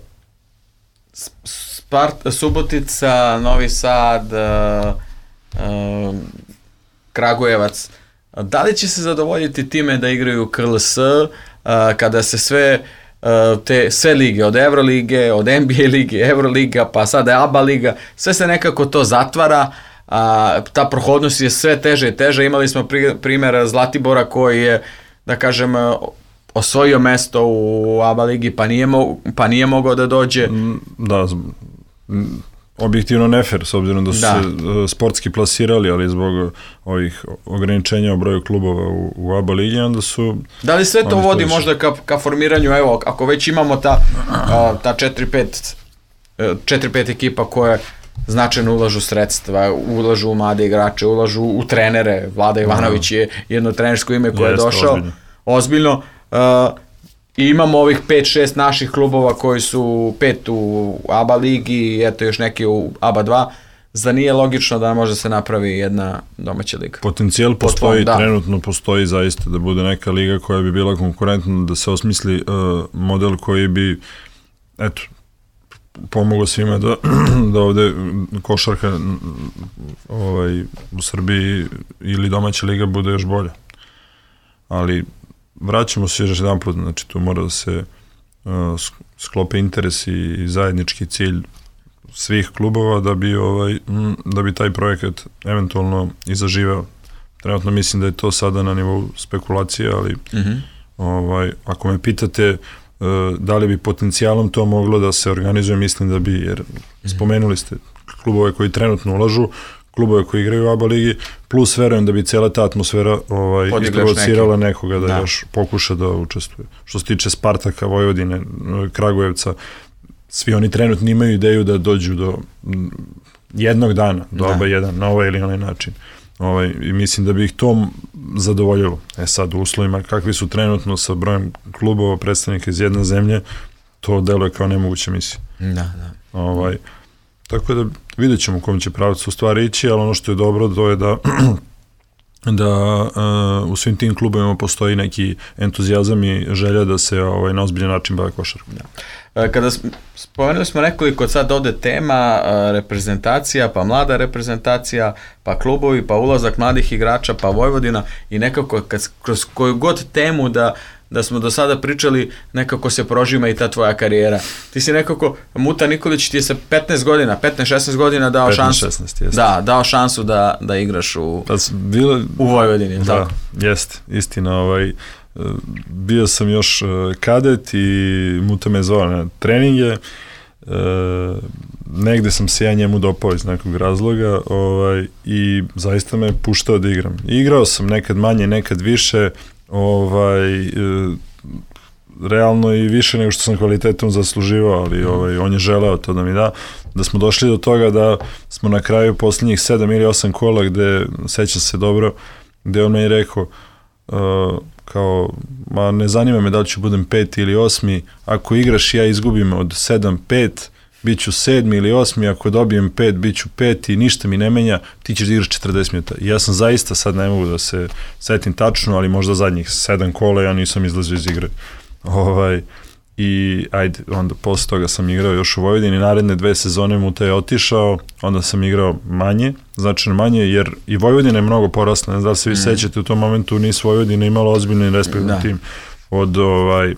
Spart, Subotica, Novi Sad, uh, uh, Kragujevac, da li će se zadovoljiti time da igraju K L S uh, kada se sve uh, te sve lige, od Evrolige, od N B A lige, Evroliga, pa sada A B A liga, sve se nekako to zatvara, a ta prohodnost je sve teže i teže. Imali smo pri, primjer Zlatibora koji je, da kažem, osvojio mesto u A B A ligi, pa nije, mo, pa nije mogao da dođe. Da, objektivno nefer, s obzirom da su da. se sportski plasirali, ali zbog ovih ograničenja o broju klubova u, u A B A ligi, onda su... Da li sve to vodi stojiši. možda ka, ka formiranju, evo, ako već imamo ta, a, ta četiri pet ekipa koje značajno ulažu sredstva, ulažu u mlade igrače, ulažu u trenere, Vlada Ivanović je jedno trenersko ime koje je došao, ozbiljno, ozbiljno uh, I imamo ovih pet šest naših klubova koji su pet u A B A ligi i eto još neki u A B A dva. Zar nije logično da može se napravi jedna domaća liga? Potencijal postoji, da. Trenutno postoji zaista da bude neka liga koja bi bila konkurentna, da se osmisli uh, model koji bi, eto, pomogao svima da, da ovde košarka ovaj, u Srbiji ili domaća liga bude još bolja. Ali vraćamo se još jedan put, znači tu mora da se uh, sklope interesi i zajednički cilj svih klubova da bi ovaj da bi taj projekat eventualno i zaživeo. Trenutno mislim da je to sada na nivou spekulacije, ali mm-hmm. ovaj ako me pitate uh, da li bi potencijalom to moglo da se organizuje, mislim da bi, jer mm-hmm. spomenuli ste klubove koji trenutno ulažu, klubove koji igraju u A B A ligi, plus verujem da bi cijela ta atmosfera ovaj, isprovocirala nekoga da, da još pokuša da učestvuje. Što se tiče Spartaka, Vojvodine, Kragujevca, svi oni trenutno imaju ideju da dođu do jednog dana, do A B A jedan, na ovaj ili onaj način. Ovaj, i mislim da bi ih to zadovoljilo. E sad, u uslovima kakvi su trenutno sa brojem klubova, predstavnika iz jedne zemlje, to deluje kao nemoguća misija. Da, da. Ovaj, tako da vidjet ćemo u kom će pravcu u stvari ići, ali ono što je dobro to je da da uh, u svim tim klubovima postoji neki entuzijazam i želja da se ovaj, na ozbiljan način bave košarkom. Da. Kada spomenuli smo nekoliko sad ovde tema, reprezentacija, pa mlada reprezentacija, pa klubovi, pa ulazak mladih igrača, pa Vojvodina i nekako kad, kroz koju god temu da da smo do sada pričali, nekako se prožima i ta tvoja karijera. Ti si nekako, Muta Nikolić ti je sa petnaest godina, petnaest šesnaest godina dao petnaest, šansu. šesnaest, jeste. Da, dao šansu da, da igraš u, pa, bilo, u Vojvodini. Da, tako? Jeste, istina. Ovaj, bio sam još kadet i Muta me zvao na treninge. E, negde sam se ja njemu dopao iz nekog razloga ovaj, i zaista me puštao da igram. Igrao sam nekad manje, nekad više, ovaj, e, realno i više nego što sam kvalitetom zasluživao, ali ovaj, on je želeo to da mi da. Da smo došli do toga da smo na kraju posljednjih sedam ili osam kola, gde, sećam se dobro, gde on mi je rekao uh, kao, ma ne zanima me da li ću budem peti ili osmi, ako igraš ja izgubim od sedam pet, bit ću sedmi ili osmi, ako dobijem pet, bit ću peti, ništa mi ne menja, ti ćeš da igraš četrdeset minuta. I ja sam zaista, sad ne mogu da se setim tačno, ali možda zadnjih sedam kola ja nisam izlazio iz igre. Ovaj, i ajde, onda posle toga sam igrao još u Vojvodini, naredne dve sezone Muta je otišao, onda sam igrao manje, značajno manje, jer i Vojvodina je mnogo porasla, ne znam da se vi mm. sećate, u tom momentu Nis Vojvodina imala ozbiljni respekt na tim, od ovaj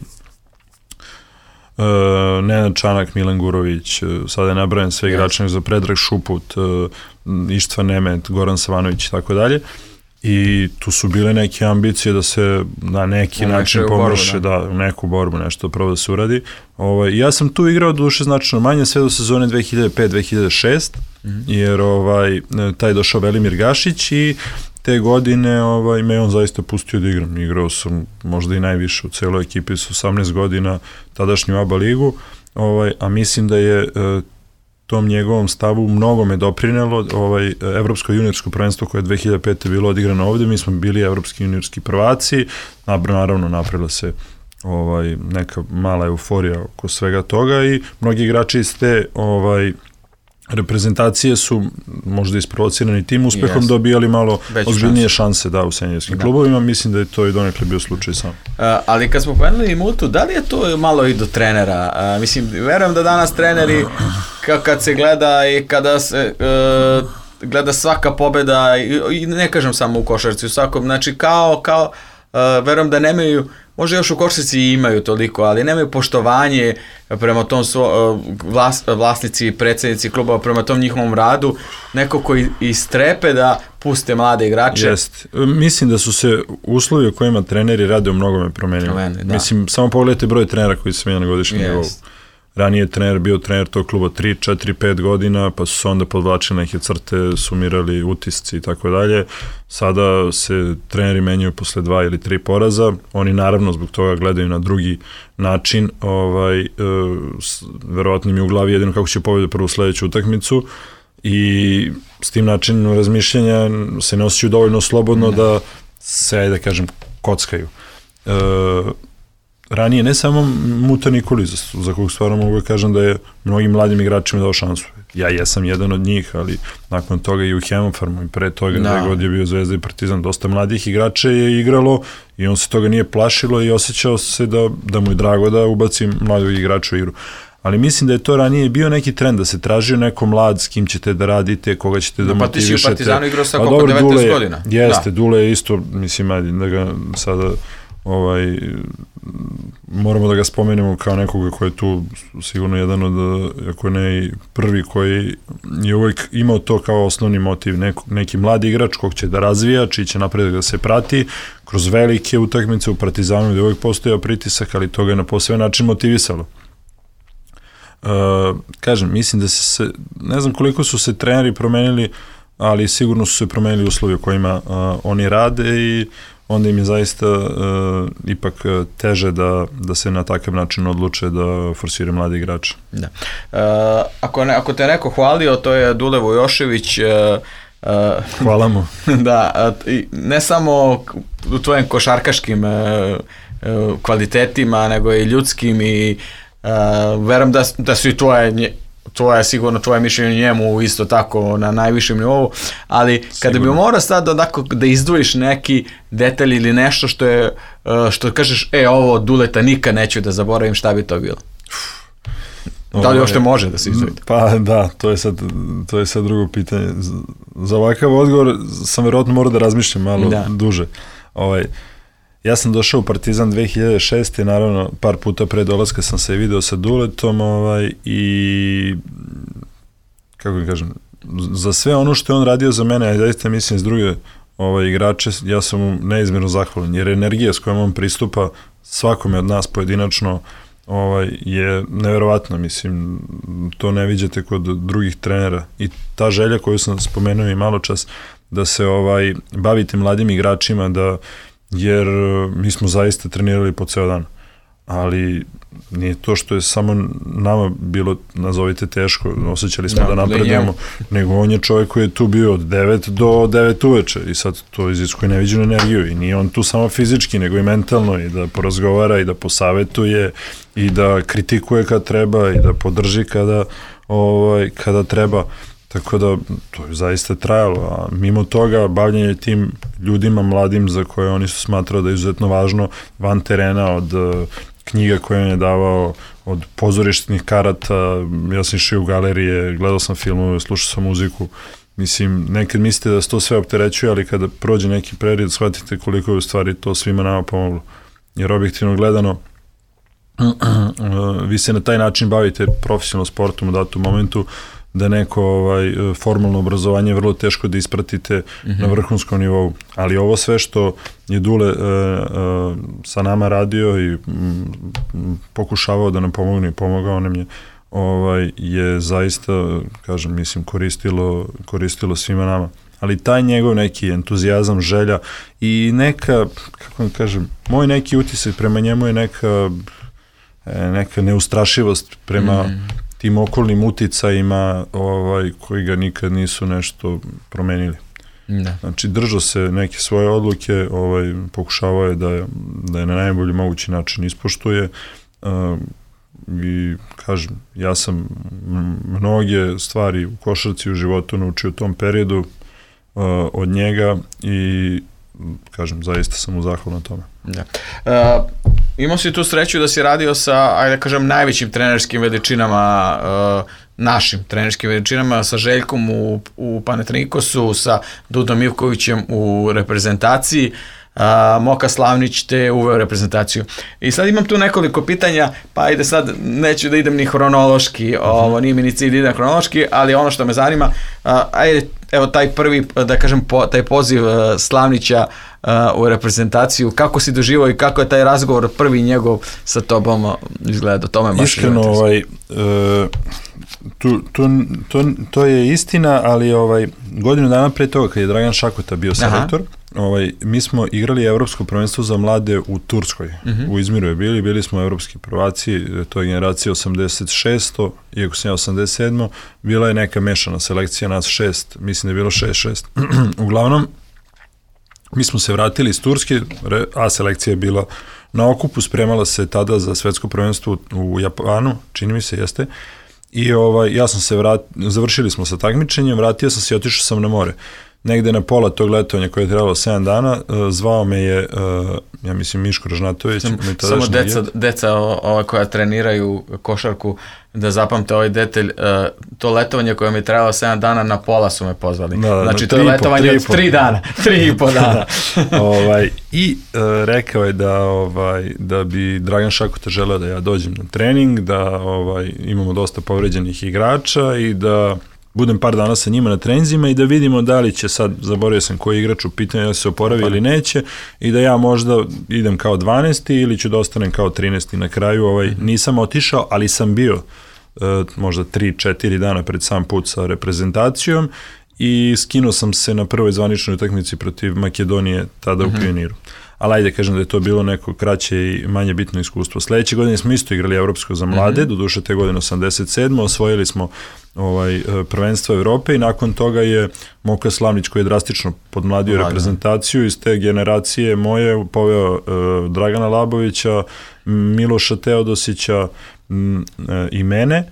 Uh, Nenad Čanak, Milan Gurović, uh, sada je nabrajan sve igrače, yes. za Predrag Šuput, uh, Ištvan Nemet, Goran Savanović i tako dalje. I tu su bile neke ambicije da se na neki u način pomrše, da. da, u neku borbu nešto pravo da se uradi. Ovaj, ja sam tu igrao duše značajno manje sve do sezone dve hiljade pet dve hiljade šest, mm-hmm. jer ovaj, taj je došao Velimir Gašić i te godine ovaj, me on zaista pustio da igram. Igrao sam možda i najviše u celoj ekipi s osamnaest godina tadašnju A B A ligu, ovaj, a mislim da je tom njegovom stavu mnogo me doprinelo ovaj, evropsko juniorsko prvenstvo koje je dve hiljade pete bilo odigrano ovde, mi smo bili evropski juniorski prvaci, naravno napravila se ovaj, neka mala euforija oko svega toga i mnogi igrači iz te ovaj, reprezentacije su možda isprovocirani tim uspehom yes. dobijali malo ozbiljnije šanse da, u seniorskim da. klubovima, mislim da je to i donekle bio slučaj sam. Uh, ali kad smo pomenuli i Mutu, da li je to malo i do trenera? Uh, mislim, verujem da danas treneri kad se gleda i kada se uh, gleda svaka pobeda i, i ne kažem samo u košarci, u svakom, znači kao, kao uh, verujem da nemaju, možda još u košarci imaju toliko, ali nemaju poštovanje prema tom svo, vlas, vlasnici i predsjednici klubova, prema tom njihovom radu, neko koji istrepe da puste mlade igrače. Jest. Mislim da su se uslovi u kojima treneri rade u mnogome promenili. Da. Mislim, samo pogledajte broj trenera koji se menja na godišnjem nivou. Ranije trener bio trener tog kluba tri, četiri, pet godina, pa su se onda podvlačili neke crte, sumirali utisci i tako dalje. Sada se treneri menjaju posle dva ili tri poraza. Oni naravno zbog toga gledaju na drugi način. Ovaj, e, verovatno im je u glavi jedino kako će pobediti prvu sledeću utakmicu i s tim načinom razmišljanja se ne osjećaju dovoljno slobodno ne. da se, ajde da kažem, kockaju. E, ranije, ne samo Muta Nikolić, za, za kog stvarno mogu da kažem da je mnogim mladim igračima dao šansu. Ja jesam jedan od njih, ali nakon toga i u Hemofarmu i pre toga, no. da god je bio Zvezda i Partizan, dosta mladih igrača je igralo i on se toga nije plašilo i osjećao se da, da mu je drago da ubaci mladog igrača u igru. Ali mislim da je to ranije bio neki trend, da se tražio neko mlad s kim ćete da radite, koga ćete da motivišete. Pa ti si u Partizanu igrao sa koliko devetnaest godina. Jeste, da. Dule je isto, mislim, ajde, da ga sada ovaj, moramo da ga spomenemo kao nekoga koji je tu sigurno jedan od, ako ne prvi, koji je uvijek imao to kao osnovni motiv, neko, neki mladi igrač kog će da razvija, čiji će napred da se prati, kroz velike utakmice u Partizanu gde je uvijek postojao pritisak, ali to ga je na poseban način motivisalo. Uh, kažem, mislim da se, ne znam koliko su se treneri promenili, ali sigurno su se promenili uslovi u kojima uh, oni rade i onda im je zaista uh, ipak teže da, da se na takav način odluče da forsiraju mladi igrače. Da. Uh, ako, ne, ako te neko hvalio, to je Dule Vojošević. Uh, uh, Hvala mu. Da, uh, ne samo u tvojim košarkaškim uh, uh, kvalitetima, nego i ljudskim i Uh, verujem da, da su i tvoje, tvoje, sigurno tvoje mišljenje njemu isto tako na najvišem nivou, ali sigurno. Kada bi morao sad onako da izdvojiš neki detalj ili nešto što je, uh, što kažeš, e, ovo od Duleta nikad neću da zaboravim, šta bi to bilo? Da li uopšte može da se izdvojite? Pa da, to je sad, to je sad drugo pitanje. Za ovakav odgovor sam verovatno morao da razmišljam malo da. duže. Ovaj, Ja sam došao u Partizan dve hiljade šeste. Naravno, par puta pre dolaska sam se video sa Duletom ovaj, i, kako ga kažem, za sve ono što je on radio za mene, a zaista mislim iz druge ovaj, igrače, ja sam mu neizmjerno zahvalan, jer energija s kojom on pristupa svakome od nas pojedinačno ovaj, je neverovatno, mislim, to ne viđate kod drugih trenera i ta želja koju sam spomenuo i malo čas, da se ovaj, bavite mladim igračima, da jer mi smo zaista trenirali po ceo dan, ali nije to što je samo nama bilo, nazovite, teško, osjećali smo da, da napredujemo, nego on je čovjek koji je tu bio od devet do devet uveče i sad to iziskuje neviđenu energiju i nije on tu samo fizički, nego i mentalno i da porazgovara i da posavetuje i da kritikuje kad treba i da podrži kada, ovaj, kada treba. Tako da, to je zaista trajalo, a mimo toga, bavljanje tim ljudima mladim za koje oni su smatrali da je izuzetno važno van terena, od uh, knjiga koje on je davao, od pozorišnih karata, ja sam išao u galerije, gledao sam filmove, slušao sam muziku, mislim, nekad mislite da se to sve opterećuje, ali kada prođe neki period, shvatite koliko je u stvari to svima nama pomoglo. Jer objektivno gledano, vi se na taj način bavite profesionalno sportom u datom momentu, da neko ovaj, formalno obrazovanje je vrlo teško da ispratite mm-hmm. na vrhunskom nivou. Ali ovo sve što je Dule uh, uh, sa nama radio i um, pokušavao da nam pomogne i pomogao nam je, ovaj, je zaista, kažem, mislim, koristilo, koristilo svima nama. Ali taj njegov neki entuzijazam, želja i neka, kako vam kažem, moj neki utisak prema njemu je neka, neka neustrašivost prema mm. tim okolnim uticajima ovaj, koji ga nikad nisu nešto promenili. Da. Znači, držao se neke svoje odluke, ovaj, pokušavao je da je, da je na najbolji mogući način ispoštuje uh, i kažem, ja sam mnoge stvari u košarci u životu naučio u tom periodu uh, od njega i kažem, zaista sam mu zahvalan na tome. Da. Uh, imao si tu sreću da si radio sa, ajde da kažem, najvećim trenerskim veličinama, uh, našim trenerskim veličinama, sa Željkom u, u Panathinaikosu, sa Dudom Ivkovićem u reprezentaciji, uh, Moka Slavnić te uveo reprezentaciju. I sad imam tu nekoliko pitanja, pa ajde sad, neću da idem ni hronološki, ovo nije mi ni cilj da idem hronološki, ali ono što me zanima, uh, ajde, evo taj prvi, da kažem, po, taj poziv uh, Slavnića uh, u reprezentaciju, kako si doživao i kako je taj razgovor prvi njegov sa tobom izgledao? To me baš iskreno, ovaj, uh, tu, tu, to, to je istina, ali ovaj, godinu dana pre toga, kad je Dragan Šakota bio selektor, ovaj, mi smo igrali evropsko prvenstvo za mlade u Turskoj. Uh-huh. U Izmiru je bili, bili smo evropski prvaci, to je generacija osamdeset šest. Iako sam ja osamdeset sedam. Bila je neka mešana selekcija, nas šest, mislim da je bilo šest šest. Uglavnom, Mi smo se vratili iz Turske, A selekcija je bila na okupu, spremala se tada za svetsko prvenstvo u Japanu, čini mi se, jeste. I ovaj, ja sam se vratio, završili smo sa takmičenjem, vratio sam se i otišao sam na more. Negde na pola tog letovanja koje je trebalo sedam dana, zvao me je, ja mislim, Miško Ražnatović. Sam, samo deca, deca ova koja treniraju košarku, da zapamte ovaj detalj, to letovanje koje mi je trebalo sedam dana, na pola su me pozvali. Da, da, znači to je letovanje od tri dana, tri i po dana. ovaj, I uh, rekao je da, ovaj, da bi Dragan Šakota želeo da ja dođem na trening, da ovaj, imamo dosta povređenih igrača i da budem par dana sa njima na trenzima i da vidimo da li će sad, zaboravio sam koji igrač u pitanju da se oporavi ili neće, i da ja možda idem kao dvanaesti ili ću da ostanem kao trinaesti. Na kraju ovaj, nisam otišao, ali sam bio uh, možda tri četiri dana pred sam put sa reprezentacijom i skinuo sam se na prvoj zvaničnoj utakmici protiv Makedonije tada u mm-hmm. Pioniru. Ali ajde kažem da je to bilo neko kraće i manje bitno iskustvo. Sledeće godine smo isto igrali Evropsko za mlade, mm-hmm. doduše te godine osamdeset sedme osvojili smo ovaj, prvenstvo Evrope i nakon toga je Moka Slavnić, koji je drastično podmladio Vlada. reprezentaciju, iz te generacije moje poveo uh, Dragana Labovića, Miloša Teodosića m, e, i mene,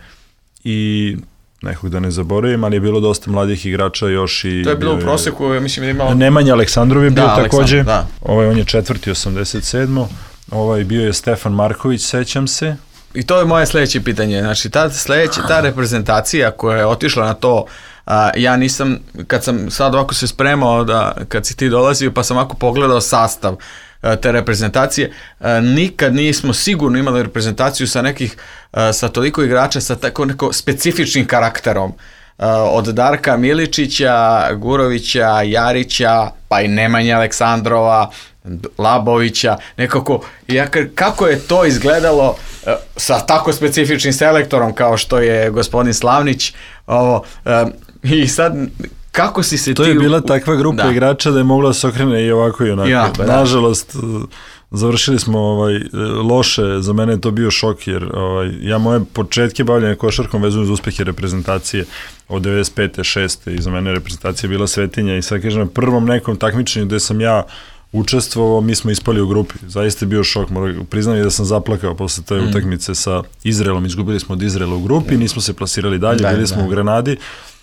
i nekog da ne zaboravim, ali je bilo dosta mladih igrača još. I to je bilo u proseku, ja mislim da je imao... Nemanja Aleksandrov je bio da, takođe, da. Ovaj, on je četvrti osamdeset sedme Ovaj, bio je Stefan Marković, sećam se. I to je moje sledeće pitanje, znači ta sledeća, ta reprezentacija koja je otišla na to, a, ja nisam, kad sam sad ovako se spremao, da, kad si ti dolazio, pa sam ovako pogledao sastav a, te reprezentacije, a, nikad nismo sigurno imali reprezentaciju sa nekih, a, sa toliko igrača sa tako neko specifičnim karakterom, a, od Darka Miličića, Gurovića, Jarića, pa i Nemanja Aleksandrova, Labovića, nekako, ja, kako je to izgledalo uh, sa tako specifičnim selektorom kao što je gospodin Slavnić, ovo, uh, i sad, kako si se to ti... To je bila takva grupa da. igrača da je mogla da se okrene i ovako i onako. Ja, pa nažalost, da. završili smo ovaj, loše, za mene je to bio šok, jer ovaj, ja moje početke bavljanja košarkom vezujem za uspehe reprezentacije od devedeset pete šeste i za mene reprezentacija bila svetinja i sad kažem, na prvom nekom takmičenju gde sam ja učestvovao, mi smo ispali u grupi. Zaista je bio šok, moram priznati da sam zaplakao posle te mm. utakmice sa Izraelom. Izgubili smo od Izraela u grupi, nismo se plasirali dalje, da, bili smo da. u Granadi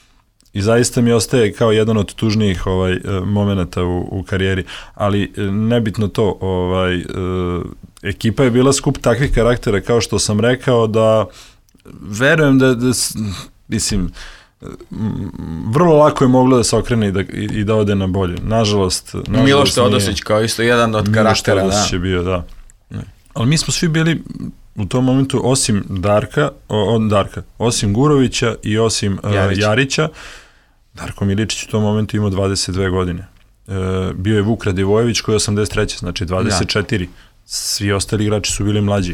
i zaista mi ostaje kao jedan od tužnijih ovaj, momenata u, u karijeri. Ali nebitno to, ovaj, ekipa je bila skup takvih karaktera, kao što sam rekao, da verujem da, da mislim, vrlo lako je moglo da se okrene i da, i da ode na bolje. Nažalost, nažalost Miloš Teodosić kao isto jedan od karaktera. Miloš Teodosić je bio, da. Ne. Ali mi smo svi bili u tom momentu, osim Darka, o, Darka osim Gurovića i osim Jarić. uh, Jarića, Darko Miličić u tom momentu imao dvadeset dve godine. Uh, bio je Vuk Radivojević koji je osamdeset treće znači dvadeset četiri. Ja. Svi ostali igrači su bili mlađi.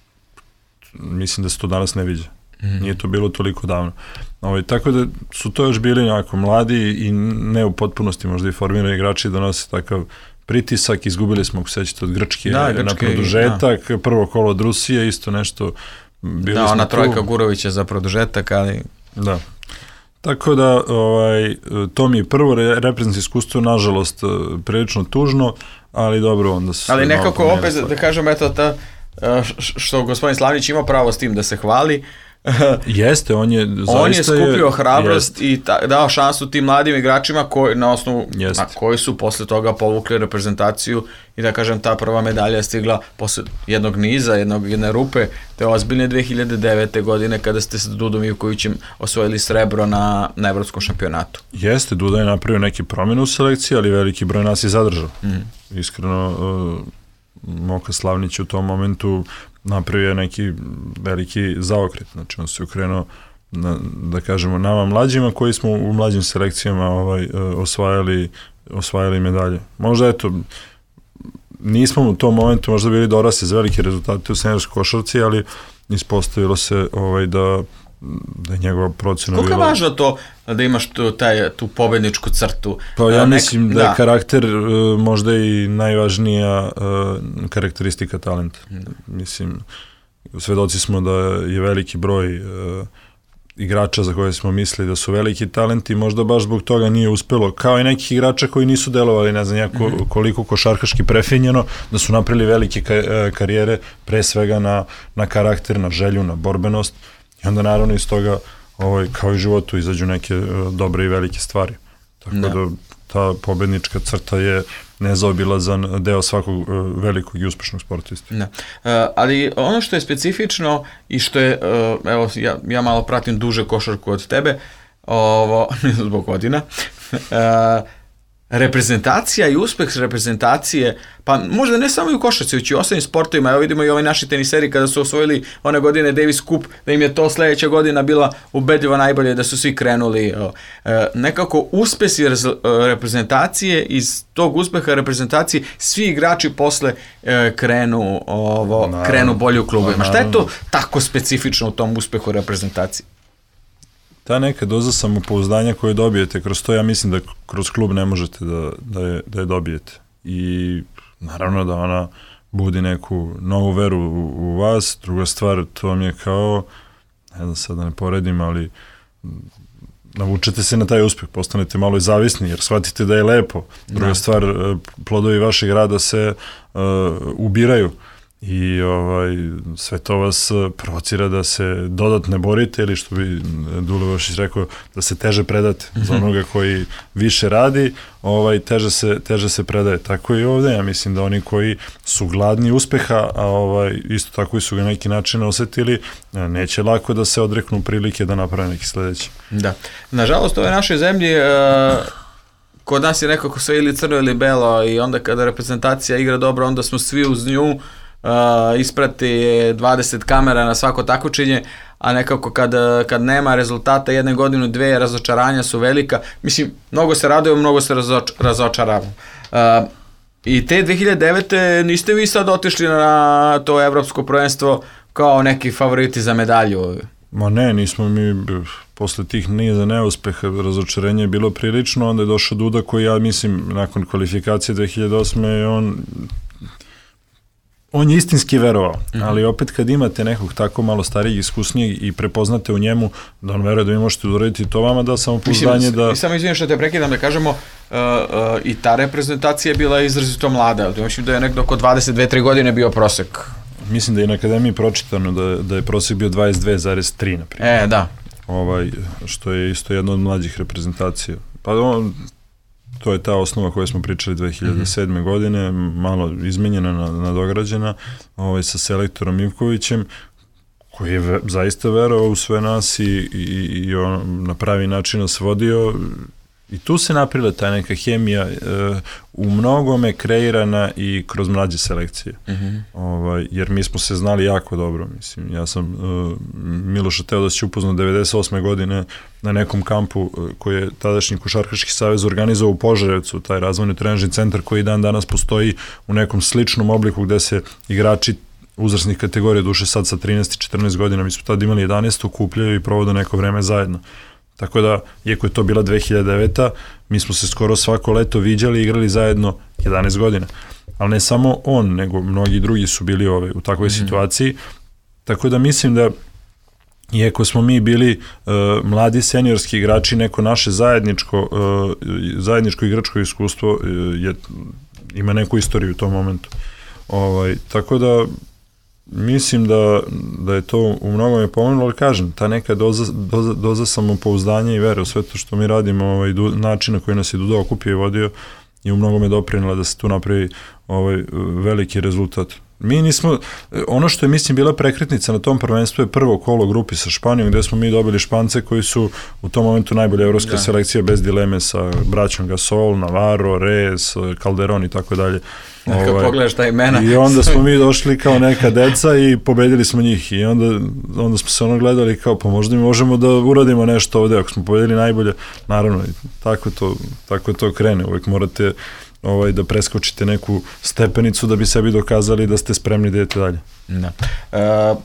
Mislim da se to danas ne viđa. Mm. Nije to bilo toliko davno. Ovaj, tako da su to još bili nekako mladi i ne u potpunosti možda i formirani igrači da nose takav pritisak. Izgubili smo, ako sećate, od Grčke, da, Grčke na produžetak, da. Prvo kolo od Rusije, isto nešto. Bili da, ona trojka Gurovića za produžetak, ali... Da. Tako da, ovaj, to mi je prvo reprezentativno iskustvo, nažalost, prilično tužno, ali dobro, onda se... Ali nekako opet, da kažem, eto, ta, što gospodin Slavnić ima pravo s tim da se hvali, Jeste, on je zaista on je skupio hrabrost jest. i ta, dao šansu tim mladim igračima koji, na osnovu na koji su posle toga povukli reprezentaciju i da kažem ta prva medalja je stigla posle jednog niza, jednog, jedne rupe, te ozbiljne dve hiljade devete godine kada ste sa Dudom Ivkovićem osvojili srebro na, na evropskom šampionatu. Jeste, Duda je napravio neke promjene u selekciji, ali veliki broj nas je zadržao. Mm. Iskreno, uh, Moka Slavnić u tom momentu napravio je neki veliki zaokret, znači on se okrenuo na, da kažemo nama mlađima koji smo u mlađim selekcijama ovaj, osvajali, osvajali medalje. Možda eto, nismo u tom momentu možda bili dorasli za velike rezultate u seniorskoj košarci, ali ispostavilo se ovaj, da da je njegova procena... Koliko je važno to da imaš tu, taj, tu pobedničku crtu? Pa ja Nek, mislim da, da je karakter uh, možda i najvažnija uh, karakteristika talenta. Mm. Mislim, svedoci smo da je veliki broj uh, igrača za koje smo mislili da su veliki talenti, možda baš zbog toga nije uspelo, kao i nekih igrača koji nisu delovali, ne znam, jako, mm-hmm. koliko košarkaški prefinjeno, da su napravili velike ka- karijere, pre svega na, na karakter, na želju, na borbenost, i onda naravno iz toga, ovaj, kao i životu, izađu neke uh, dobre i velike stvari. Tako da, da ta pobednička crta je nezaobilazan deo svakog uh, velikog i uspešnog sportista. Da. Uh, ali ono što je specifično i što je, uh, evo, ja, ja malo pratim duže košarku od tebe, ovo, zbog godina, uh, reprezentacija i uspeh reprezentacije, pa možda ne samo i u košarci, već i u ostalim sportovima. Evo vidimo i ovaj naši teniseri kada su osvojili one godine Davis Cup, da im je to sledeća godina bila ubedljivo najbolje, da su svi krenuli. E, nekako uspesi reprezentacije, iz tog uspeha reprezentacije svi igrači posle e, krenu, ovo, naravno, krenu bolje u klubovima. Šta je to tako specifično u tom uspehu reprezentacije? Ta neka doza samopouzdanja koju dobijete kroz to, ja mislim da kroz klub ne možete da, da, je, da je dobijete. I naravno da ona budi neku novu veru u, u vas. Druga stvar, to vam je kao, ne znam sad da ne poredim, ali navučete se na taj uspeh, postanete malo i zavisni, jer shvatite da je lepo. Druga da. stvar, plodovi vašeg rada se uh, ubiraju. I ovaj, sve to vas provocira da se dodatno borite, ili što bi Dule Vošić rekao, da se teže predate. Mm-hmm. Za onoga koji više radi, ovaj, teže, se, teže se predaje. Tako i ovde, ja mislim da oni koji su gladni uspeha, a ovaj, isto tako i su ga na neki način osetili, neće lako da se odreknu prilike da naprave neki sledeći. Da. Nažalost, u ovoj našoj zemlji uh... kod nas je nekako sve ili crno ili belo, i onda kada reprezentacija igra dobro, onda smo svi uz nju, Uh, isprati dvadeset kamera na svako takmičenje, a nekako kad, kad nema rezultata jedne godinu, dve, razočaranja su velika. Mislim, mnogo se radujemo, mnogo se razoč, razočaravamo. Uh, I te dve hiljade devete niste vi sad otišli na to evropsko prvenstvo kao neki favoriti za medalju? Ma ne, nismo mi, posle tih niza neuspeha, razočarenje je bilo prilično, onda je došao Duda koji, ja mislim, nakon kvalifikacije dve hiljade osme on on je istinski verovao, mm-hmm. ali opet kad imate nekog tako malo starijeg, iskusnijeg i prepoznate u njemu da on veruje da vi možete uraditi to, vama da samopouzdanje da... I samo izvinim što te prekidam da kažemo, uh, uh, i ta reprezentacija je bila izrazito mlada, mislim da je nekdo oko dvadeset dve tri godine bio prosek. Mislim da je na akademiji pročitano da, da je prosek bio dvadeset dve zarez tri, na primjer. E, da. Ovaj, što je isto jedna od mlađih reprezentacija. Pa on... To je ta osnova koju smo pričali dve hiljade sedme. Mm-hmm. godine, malo izmenjena, nadograđena, ovaj, sa selektorom Ivkovićem, koji je ve, zaista verovao u sve nas i, i, i on na pravi način nas vodio. I tu se napravila ta neka hemija, uh, u mnogome kreirana i kroz mlađe selekcije. Mm-hmm. Ovaj, jer mi smo se znali jako dobro. Mislim, ja sam uh, Miloša Teodosić upoznao devedeset osme. godine na nekom kampu uh, koji je tadašnji Košarkaški savez organizovao u Požarevcu, taj razvojni trenažni centar koji dan danas postoji u nekom sličnom obliku gde se igrači uzrasnih kategorija, duše sad sa trinaest i četrnaest godina, mi smo tada imali jedanaest, okupljaju i provode neko vreme zajedno. Tako da, iako je to bila dve hiljade deveta. mi smo se skoro svako leto viđali i igrali zajedno jedanaest godina. Ali ne samo on, nego mnogi drugi su bili ove, u takvoj mm-hmm. situaciji. Tako da mislim da, iako smo mi bili uh, mladi seniorski igrači, neko naše zajedničko, uh, zajedničko igračko iskustvo uh, je, ima neku istoriju u tom momentu. Ovaj, tako da, mislim da, da je to u mnogome pomoglo, ali kažem, ta neka doza, doza, doza samopouzdanja i vere u sve to što mi radimo, ovaj, du, način na koji nas je Duda okupio i vodio, je u mnogome doprinela da se tu napravi ovaj, veliki rezultat. Mi nismo, ono što je mislim bila prekretnica na tom prvenstvu je prvo kolo grupi sa Španijom, gde smo mi dobili Špance koji su u tom momentu najbolja evropska da. selekcija bez dileme sa braćom Gasol, Navarro, Reyes, Calderon i tako dalje. Kad ovaj, pogledaš ta imena. I onda smo mi došli kao neka deca i pobedili smo njih i onda, onda smo se ono gledali kao pa možda mi možemo da uradimo nešto ovde ako smo pobedili najbolje. Naravno, tako to, tako to krene, uvek morate ovaj, da preskočite neku stepenicu da bi sebi dokazali da ste spremni da idete dalje. Da. Uh,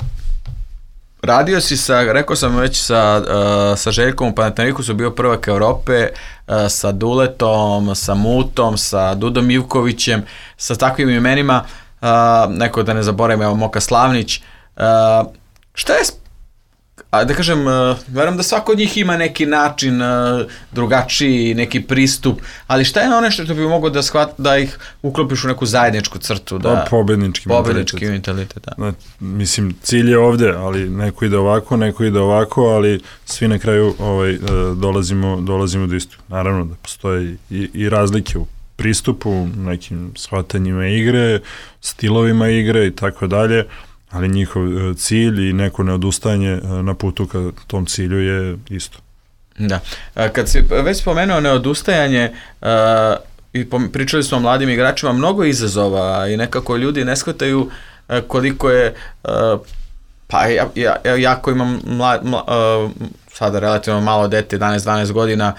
radio si sa, rekao sam već sa, uh, sa Željkom u Panathinaikosu, bio prvak Evrope, uh, sa Duletom, sa Mutom, sa Dudom Ivkovićem, sa takvim imenima, uh, neko da ne zaboravim, evo Moka Slavnić. Uh, šta je a da kažem, verujem da svako od njih ima neki način drugačiji, neki pristup, ali šta je ono što bi mogao da shvat, da ih uklopiš u neku zajedničku crtu? Da, da pobednički, pobednički mentalitet. Da. Da, mislim, cilj je ovde, ali neko ide ovako, neko ide ovako, ali svi na kraju ovaj, dolazimo, dolazimo do istu. Naravno da postoje i, i razlike u pristupu, nekim shvatanjima igre, stilovima igre i tako dalje, ali njihov cilj i neko neodustajanje na putu ka tom cilju je isto. Da. Kad si već spomenuo neodustajanje i pričali smo o mladim igračima, mnogo izazova i nekako ljudi ne shvataju koliko je, pa ja, ja, ja ko imam mla, mla, sada relativno malo dete, jedanaest dvanaest godina,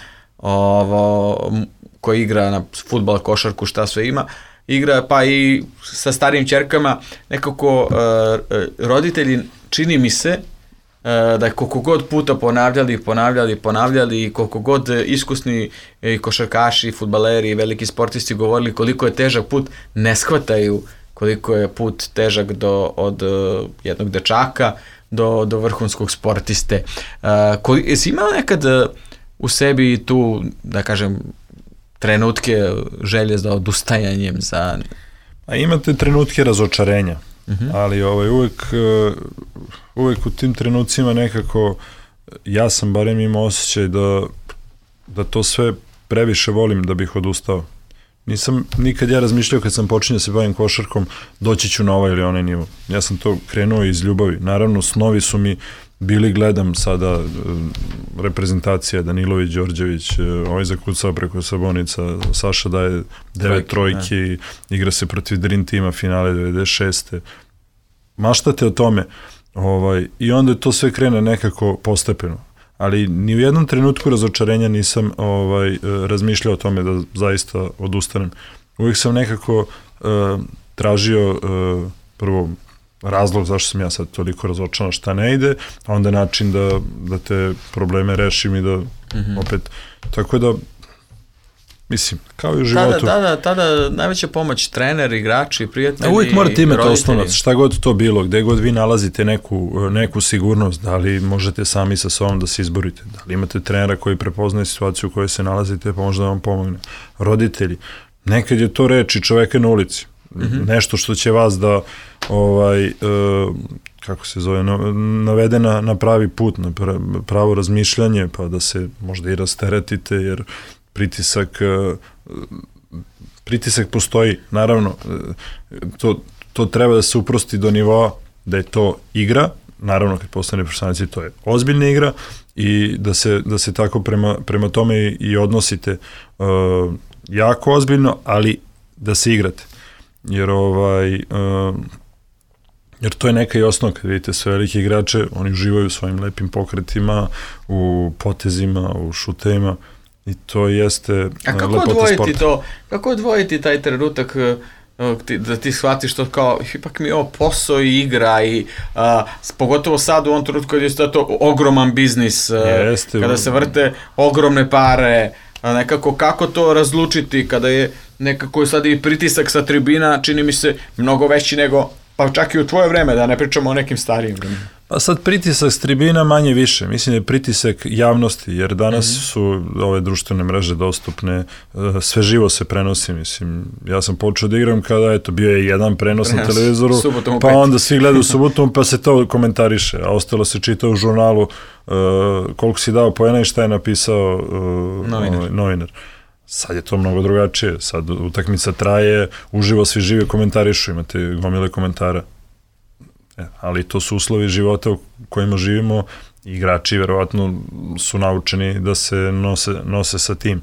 ovo, koji igra na fudbal, košarku, šta sve ima, igra pa i sa starijim ćerkama, nekako uh, roditelji, čini mi se, uh, da je koliko god puta ponavljali, ponavljali, ponavljali i koliko god iskusni i košarkaši, fudbaleri i veliki sportisti govorili koliko je težak put, ne shvataju koliko je put težak do, od uh, jednog dečaka do, do vrhunskog sportiste. Uh, koji, jesi imao nekad uh, u sebi tu, da kažem, trenutke želje za odustajanjem, za... A imate trenutke razočarenja, uh-huh. ali ovaj, uvek, uvek u tim trenucima nekako ja sam barem imao osjećaj da, da to sve previše volim da bih odustao. Nisam nikad ja razmišljao kad sam počinio da se bavim košarkom, doći ću na ovaj ili onaj nivo. Ja sam to krenuo iz ljubavi. Naravno, snovi su mi bili, gledam sada reprezentacija Danilović, Đorđević, ovaj zakucao preko Sabonica, Saša daje devet trojki, ne. Igra se protiv Dream Tima, finale devedeset šeste Maštate o tome. Ovaj, i onda to sve krene nekako postepeno. Ali ni u jednom trenutku razočarenja nisam ovaj, razmišljao o tome da zaista odustanem. Uvijek sam nekako uh, tražio uh, prvo razlog zašto sam ja sad toliko razočaran šta ne ide, a onda način da, da te probleme rešim i da mm-hmm. opet, tako da mislim, kao i u životu. Tada, tada, tada najveća pomoć trener, igrači, prijatelji, uvijek morate imati roditelji. Osnovac, šta god to bilo, gde god vi nalazite neku, neku sigurnost, da li možete sami sa sobom da se izborite, da li imate trenera koji prepoznaje situaciju u kojoj se nalazite pa može da vam pomogne. Roditelji, nekad je to reči čoveka na ulici, mm-hmm. nešto što će vas da ovaj, e, kako se zove, navede na, na pravi put, na pravo razmišljanje, pa da se možda i rasteretite, jer pritisak pritisak postoji, naravno to, to treba da se uprosti do nivoa da je to igra, naravno kad postane profesionalci to je ozbiljna igra i da se, da se tako prema, prema tome i, i odnosite uh, jako ozbiljno, ali da se igrate, jer ovaj uh, jer to je neka i osnova kad vidite sve velike igrače, oni uživaju u svojim lepim pokretima, u potezima, u šutevima. I to jeste A kako odvojiti to, kako odvojiti taj trenutak da ti shvatiš to kao, ipak mi je ovo posao i igra i a, pogotovo sad u ovom trenutku kada je to ogroman biznis, jeste, kada se vrte ogromne pare, a nekako kako to razlučiti kada je nekako sad i pritisak sa tribina, čini mi se mnogo veći nego, pa čak i u tvoje vreme, da ne pričamo o nekim starijim vremenima. Pa sad pritisak s tribina manje više, mislim da je pritisak javnosti, jer danas mm-hmm. su ove društvene mreže dostupne, sve živo se prenosi, mislim, ja sam počeo da igram kada, eto, bio je jedan prenos na televizoru, pa onda svi gledaju subotom, pa se to komentariše, a ostalo se čita u žurnalu uh, koliko si dao poena i šta je napisao uh, novinar. Ovaj, novinar. Sad je to mnogo drugačije, sad utakmica traje, uživo svi živi komentarišu, imate gomile komentara. E, ali to su uslovi života u kojima živimo, igrači verovatno su naučeni da se nose, nose sa tim.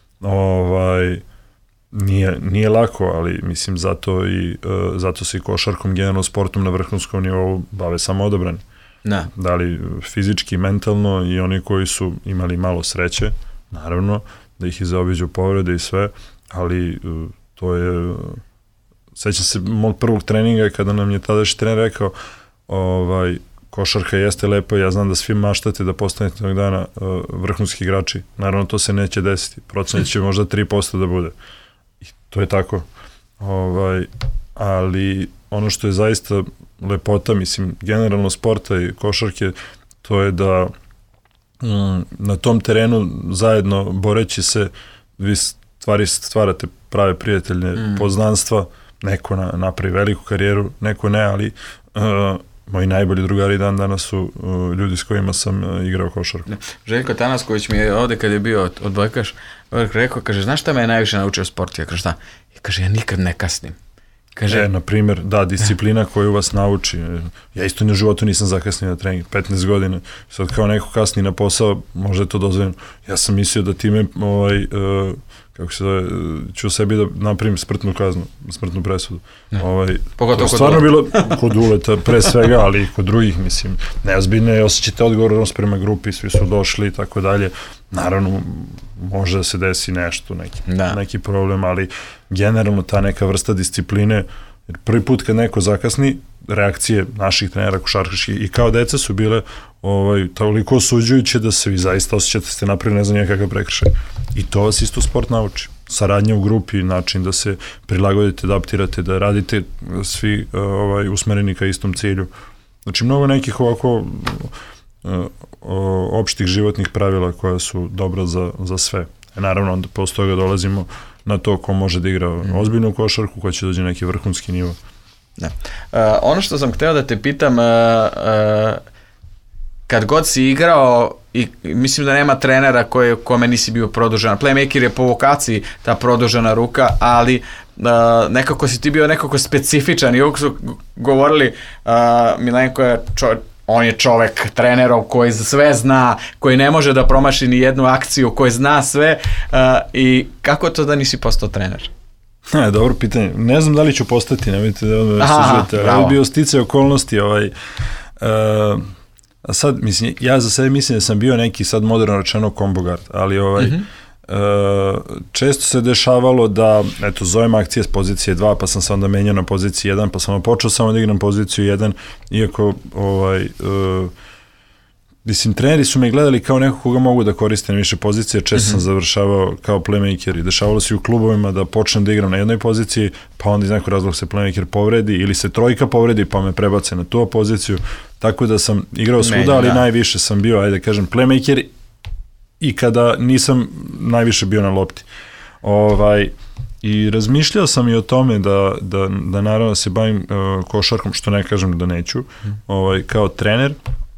Ovaj, nije, nije lako, ali mislim zato, i, uh, zato se i košarkom, generalno sportom na vrhunskom nivou bave samo odabrani. Da. Da li fizički, mentalno i oni koji su imali malo sreće, naravno, da ih izaobiđu povrede i sve, ali uh, to je... Uh, sećam se mog prvog treninga kada nam je tadašnji trener rekao ovaj, košarka jeste lepa, ja znam da svi maštate da postanete jednog dana uh, vrhunski igrači. Naravno, to se neće desiti. Procenat će možda tri posto da bude. I to je tako. Ovaj, ali ono što je zaista lepota, mislim, generalno sporta i košarke, to je da mm, na tom terenu zajedno boreći se vi stvari stvarate prave prijatelje, mm. poznanstva, neko na, napravi veliku karijeru, neko ne, ali uh, moji najbolji drugari dan danas su uh, ljudi s kojima sam uh, igrao košarku. Željko Tanasković mi je ovde kad je bio odbojkaš rekao, kaže, znaš šta me je najviše naučio sport? Ja kaže, šta? I kaže, ja nikad ne kasnim. Kaže, e, na primjer, da, disciplina koju vas nauči. Ja isto na životu nisam zakasnio na trening, petnaest godina. Sad kao neko kasni na posao, možda je to dozvoljeno. Ja sam mislio da time, ovaj, uh, kako se zove, ću sebi da napravim smrtnu kaznu, smrtnu presudu. Ovaj, Pogotovo kod stvarno bilo kod Uleta pre svega, ali i kod drugih, mislim. Neozbiljno je, osjećate odgovornost prema grupi, svi su došli i tako dalje. Naravno, može da se desi nešto, neki, da. neki problem, ali generalno ta neka vrsta discipline, jer prvi put kad neko zakasni, reakcije naših trenera košarkaških i kao deca su bile ovaj, toliko osuđujuće da se vi zaista osjećate ste napravili ne znam nikakav prekršaj. I to vas isto sport nauči. Saradnja u grupi, način da se prilagodite, adaptirate, da radite svi ovaj, usmereni ka istom cilju. Znači, mnogo nekih ovako opštih životnih pravila koja su dobra za, za sve. E, naravno, onda posle toga dolazimo na to ko može da igra mm. ozbiljnu košarku, ko će dođe neki vrhunski nivo. Da. Uh, ono što sam hteo da te pitam, uh, uh, kad god si igrao, i mislim da nema trenera koje, kome nisi bio produžena, playmaker je po vokaciji ta produžena ruka, ali uh, nekako si ti bio nekako specifičan i uvijek su govorili, uh, Milenko je čo, on je čovek trenerov koji sve zna, koji ne može da promaši ni jednu akciju, koji zna sve uh, i kako to da nisi postao trener? Ne, dobro pitanje. Ne znam da li ću postati, nemojte da me sužete. Ali bio sticaj okolnosti. Ovaj, uh, a sad, mislim, ja za sebe mislim da sam bio neki sad moderno rečeno combo guard, ali ovaj, mm-hmm. uh, često se dešavalo da, eto, zovem akcije s pozicije dva, pa sam se onda menjao na poziciji jedan, pa sam počeo samo da igram poziciju jedan, iako ovaj, uh, mislim, treneri su me gledali kao neko koga mogu da koriste na više pozicije, često mm-hmm. sam završavao kao playmaker i dešavalo se u klubovima da počnem da igram na jednoj poziciji, pa onda iz nekog razloga se playmaker povredi ili se trojka povredi pa me prebace na tu poziciju, tako da sam igrao svuda, ali da. najviše sam bio, ajde kažem, playmaker i kada nisam najviše bio na lopti. Ovaj, i razmišljao sam i o tome da, da, da naravno se bavim uh, košarkom, što ne kažem da neću, mm. ovaj, kao trener.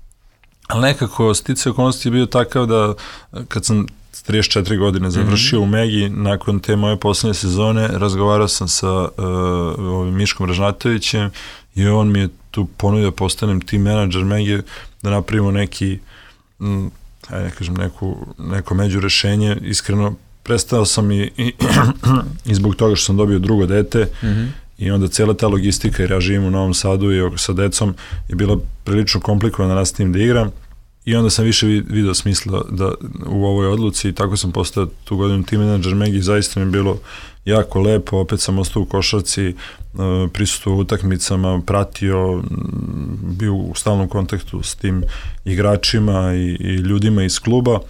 Ali nekako sticaj okolnosti je bio takav da kad sam trideset četiri godine završio mm-hmm. u Megi, nakon te moje poslednje sezone, razgovarao sam sa uh, ovim Miškom Ražnatovićem i on mi je tu ponudio postanem team manager Megi da napravimo neki, m, ajde ne kažem, neku, neko među rešenje. Iskreno, prestao sam i, i, i zbog toga što sam dobio drugo dete, mm-hmm. i onda cijela ta logistika i ja živim u Novom Sadu i sa decom je bila prilično komplikovana da nastavim da igram i onda sam više video smisla da, u ovoj odluci i tako sam postao tu godinu team manager Megi, zaista mi je bilo jako lepo, opet sam ostao u košarci, prisustvovao u utakmicama, pratio, bio u stalnom kontaktu s tim igračima i, i ljudima iz kluba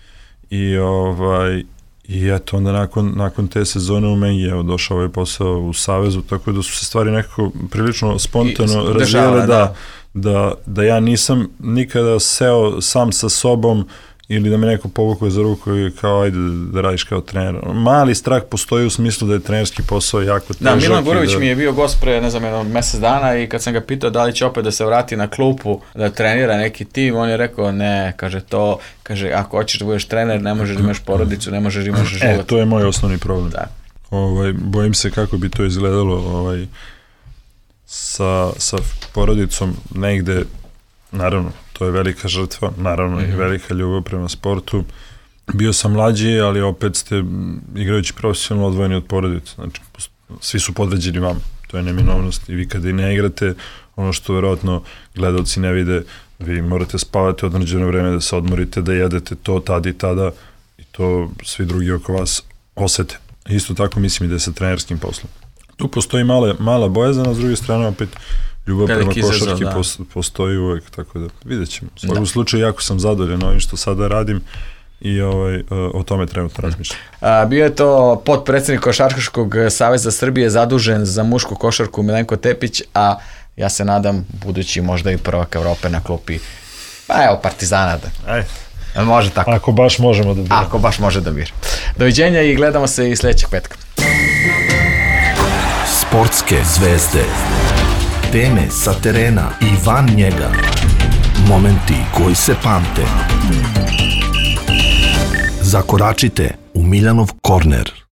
i ovaj I eto, onda nakon, nakon te sezone u Megi, evo, došao ovaj posao u Savezu, tako da su se stvari nekako prilično spontano razvijele, da, da, da ja nisam nikada seo sam sa sobom ili da me neko povukuje za ruku i kao ajde da radiš kao trener. Mali strah postoji u smislu da je trenerski posao jako težak. Da, Milan Gurović da... mi je bio gost pre, ne znam, jedno mesec dana i kad sam ga pitao da li će opet da se vrati na klupu da trenira neki tim, on je rekao ne, kaže to, kaže ako hoćeš da budeš trener ne možeš da imaš porodicu, ne možeš da imaš život. E, to je moj osnovni problem. Da. Ovaj, bojim se kako bi to izgledalo ovaj, sa, sa porodicom negde, naravno, to je velika žrtva, naravno mm-hmm. i velika ljubav prema sportu. Bio sam mlađi, ali opet ste igrajući profesionalno odvojeni od porodice. Znači, svi su podređeni vam. To je neminovnost. I vi kada i ne igrate, ono što verovatno gledalci ne vide, vi morate spavati određeno vreme, da se odmorite, da jedete to tada i tada i to svi drugi oko vas osete. Isto tako mislim i da je sa trenerskim poslom. Tu postoji male, mala bojazana, a s druge strane opet ljubav prema košarki da. postoji uvek, tako da vidjet ćemo. U svakom slučaju jako sam zadovoljan ovim što sada radim i ovaj, o tome trenutno razmišljam. A, bio je to potpredsednik Košarkaškog saveza Srbije zadužen za mušku košarku Milenko Tepić, a ja se nadam budući možda i prvak Evrope na klupi. Pa Pa evo, Partizana da. Ajde. Može tako. Ako baš možemo da biramo. Ako baš može da bira. Doviđenja i gledamo se i sljedećeg petka. Sportske zvezde. Teme sa terena i van njega. Momenti koji se pamte. Zakoračite u Miljanov korner.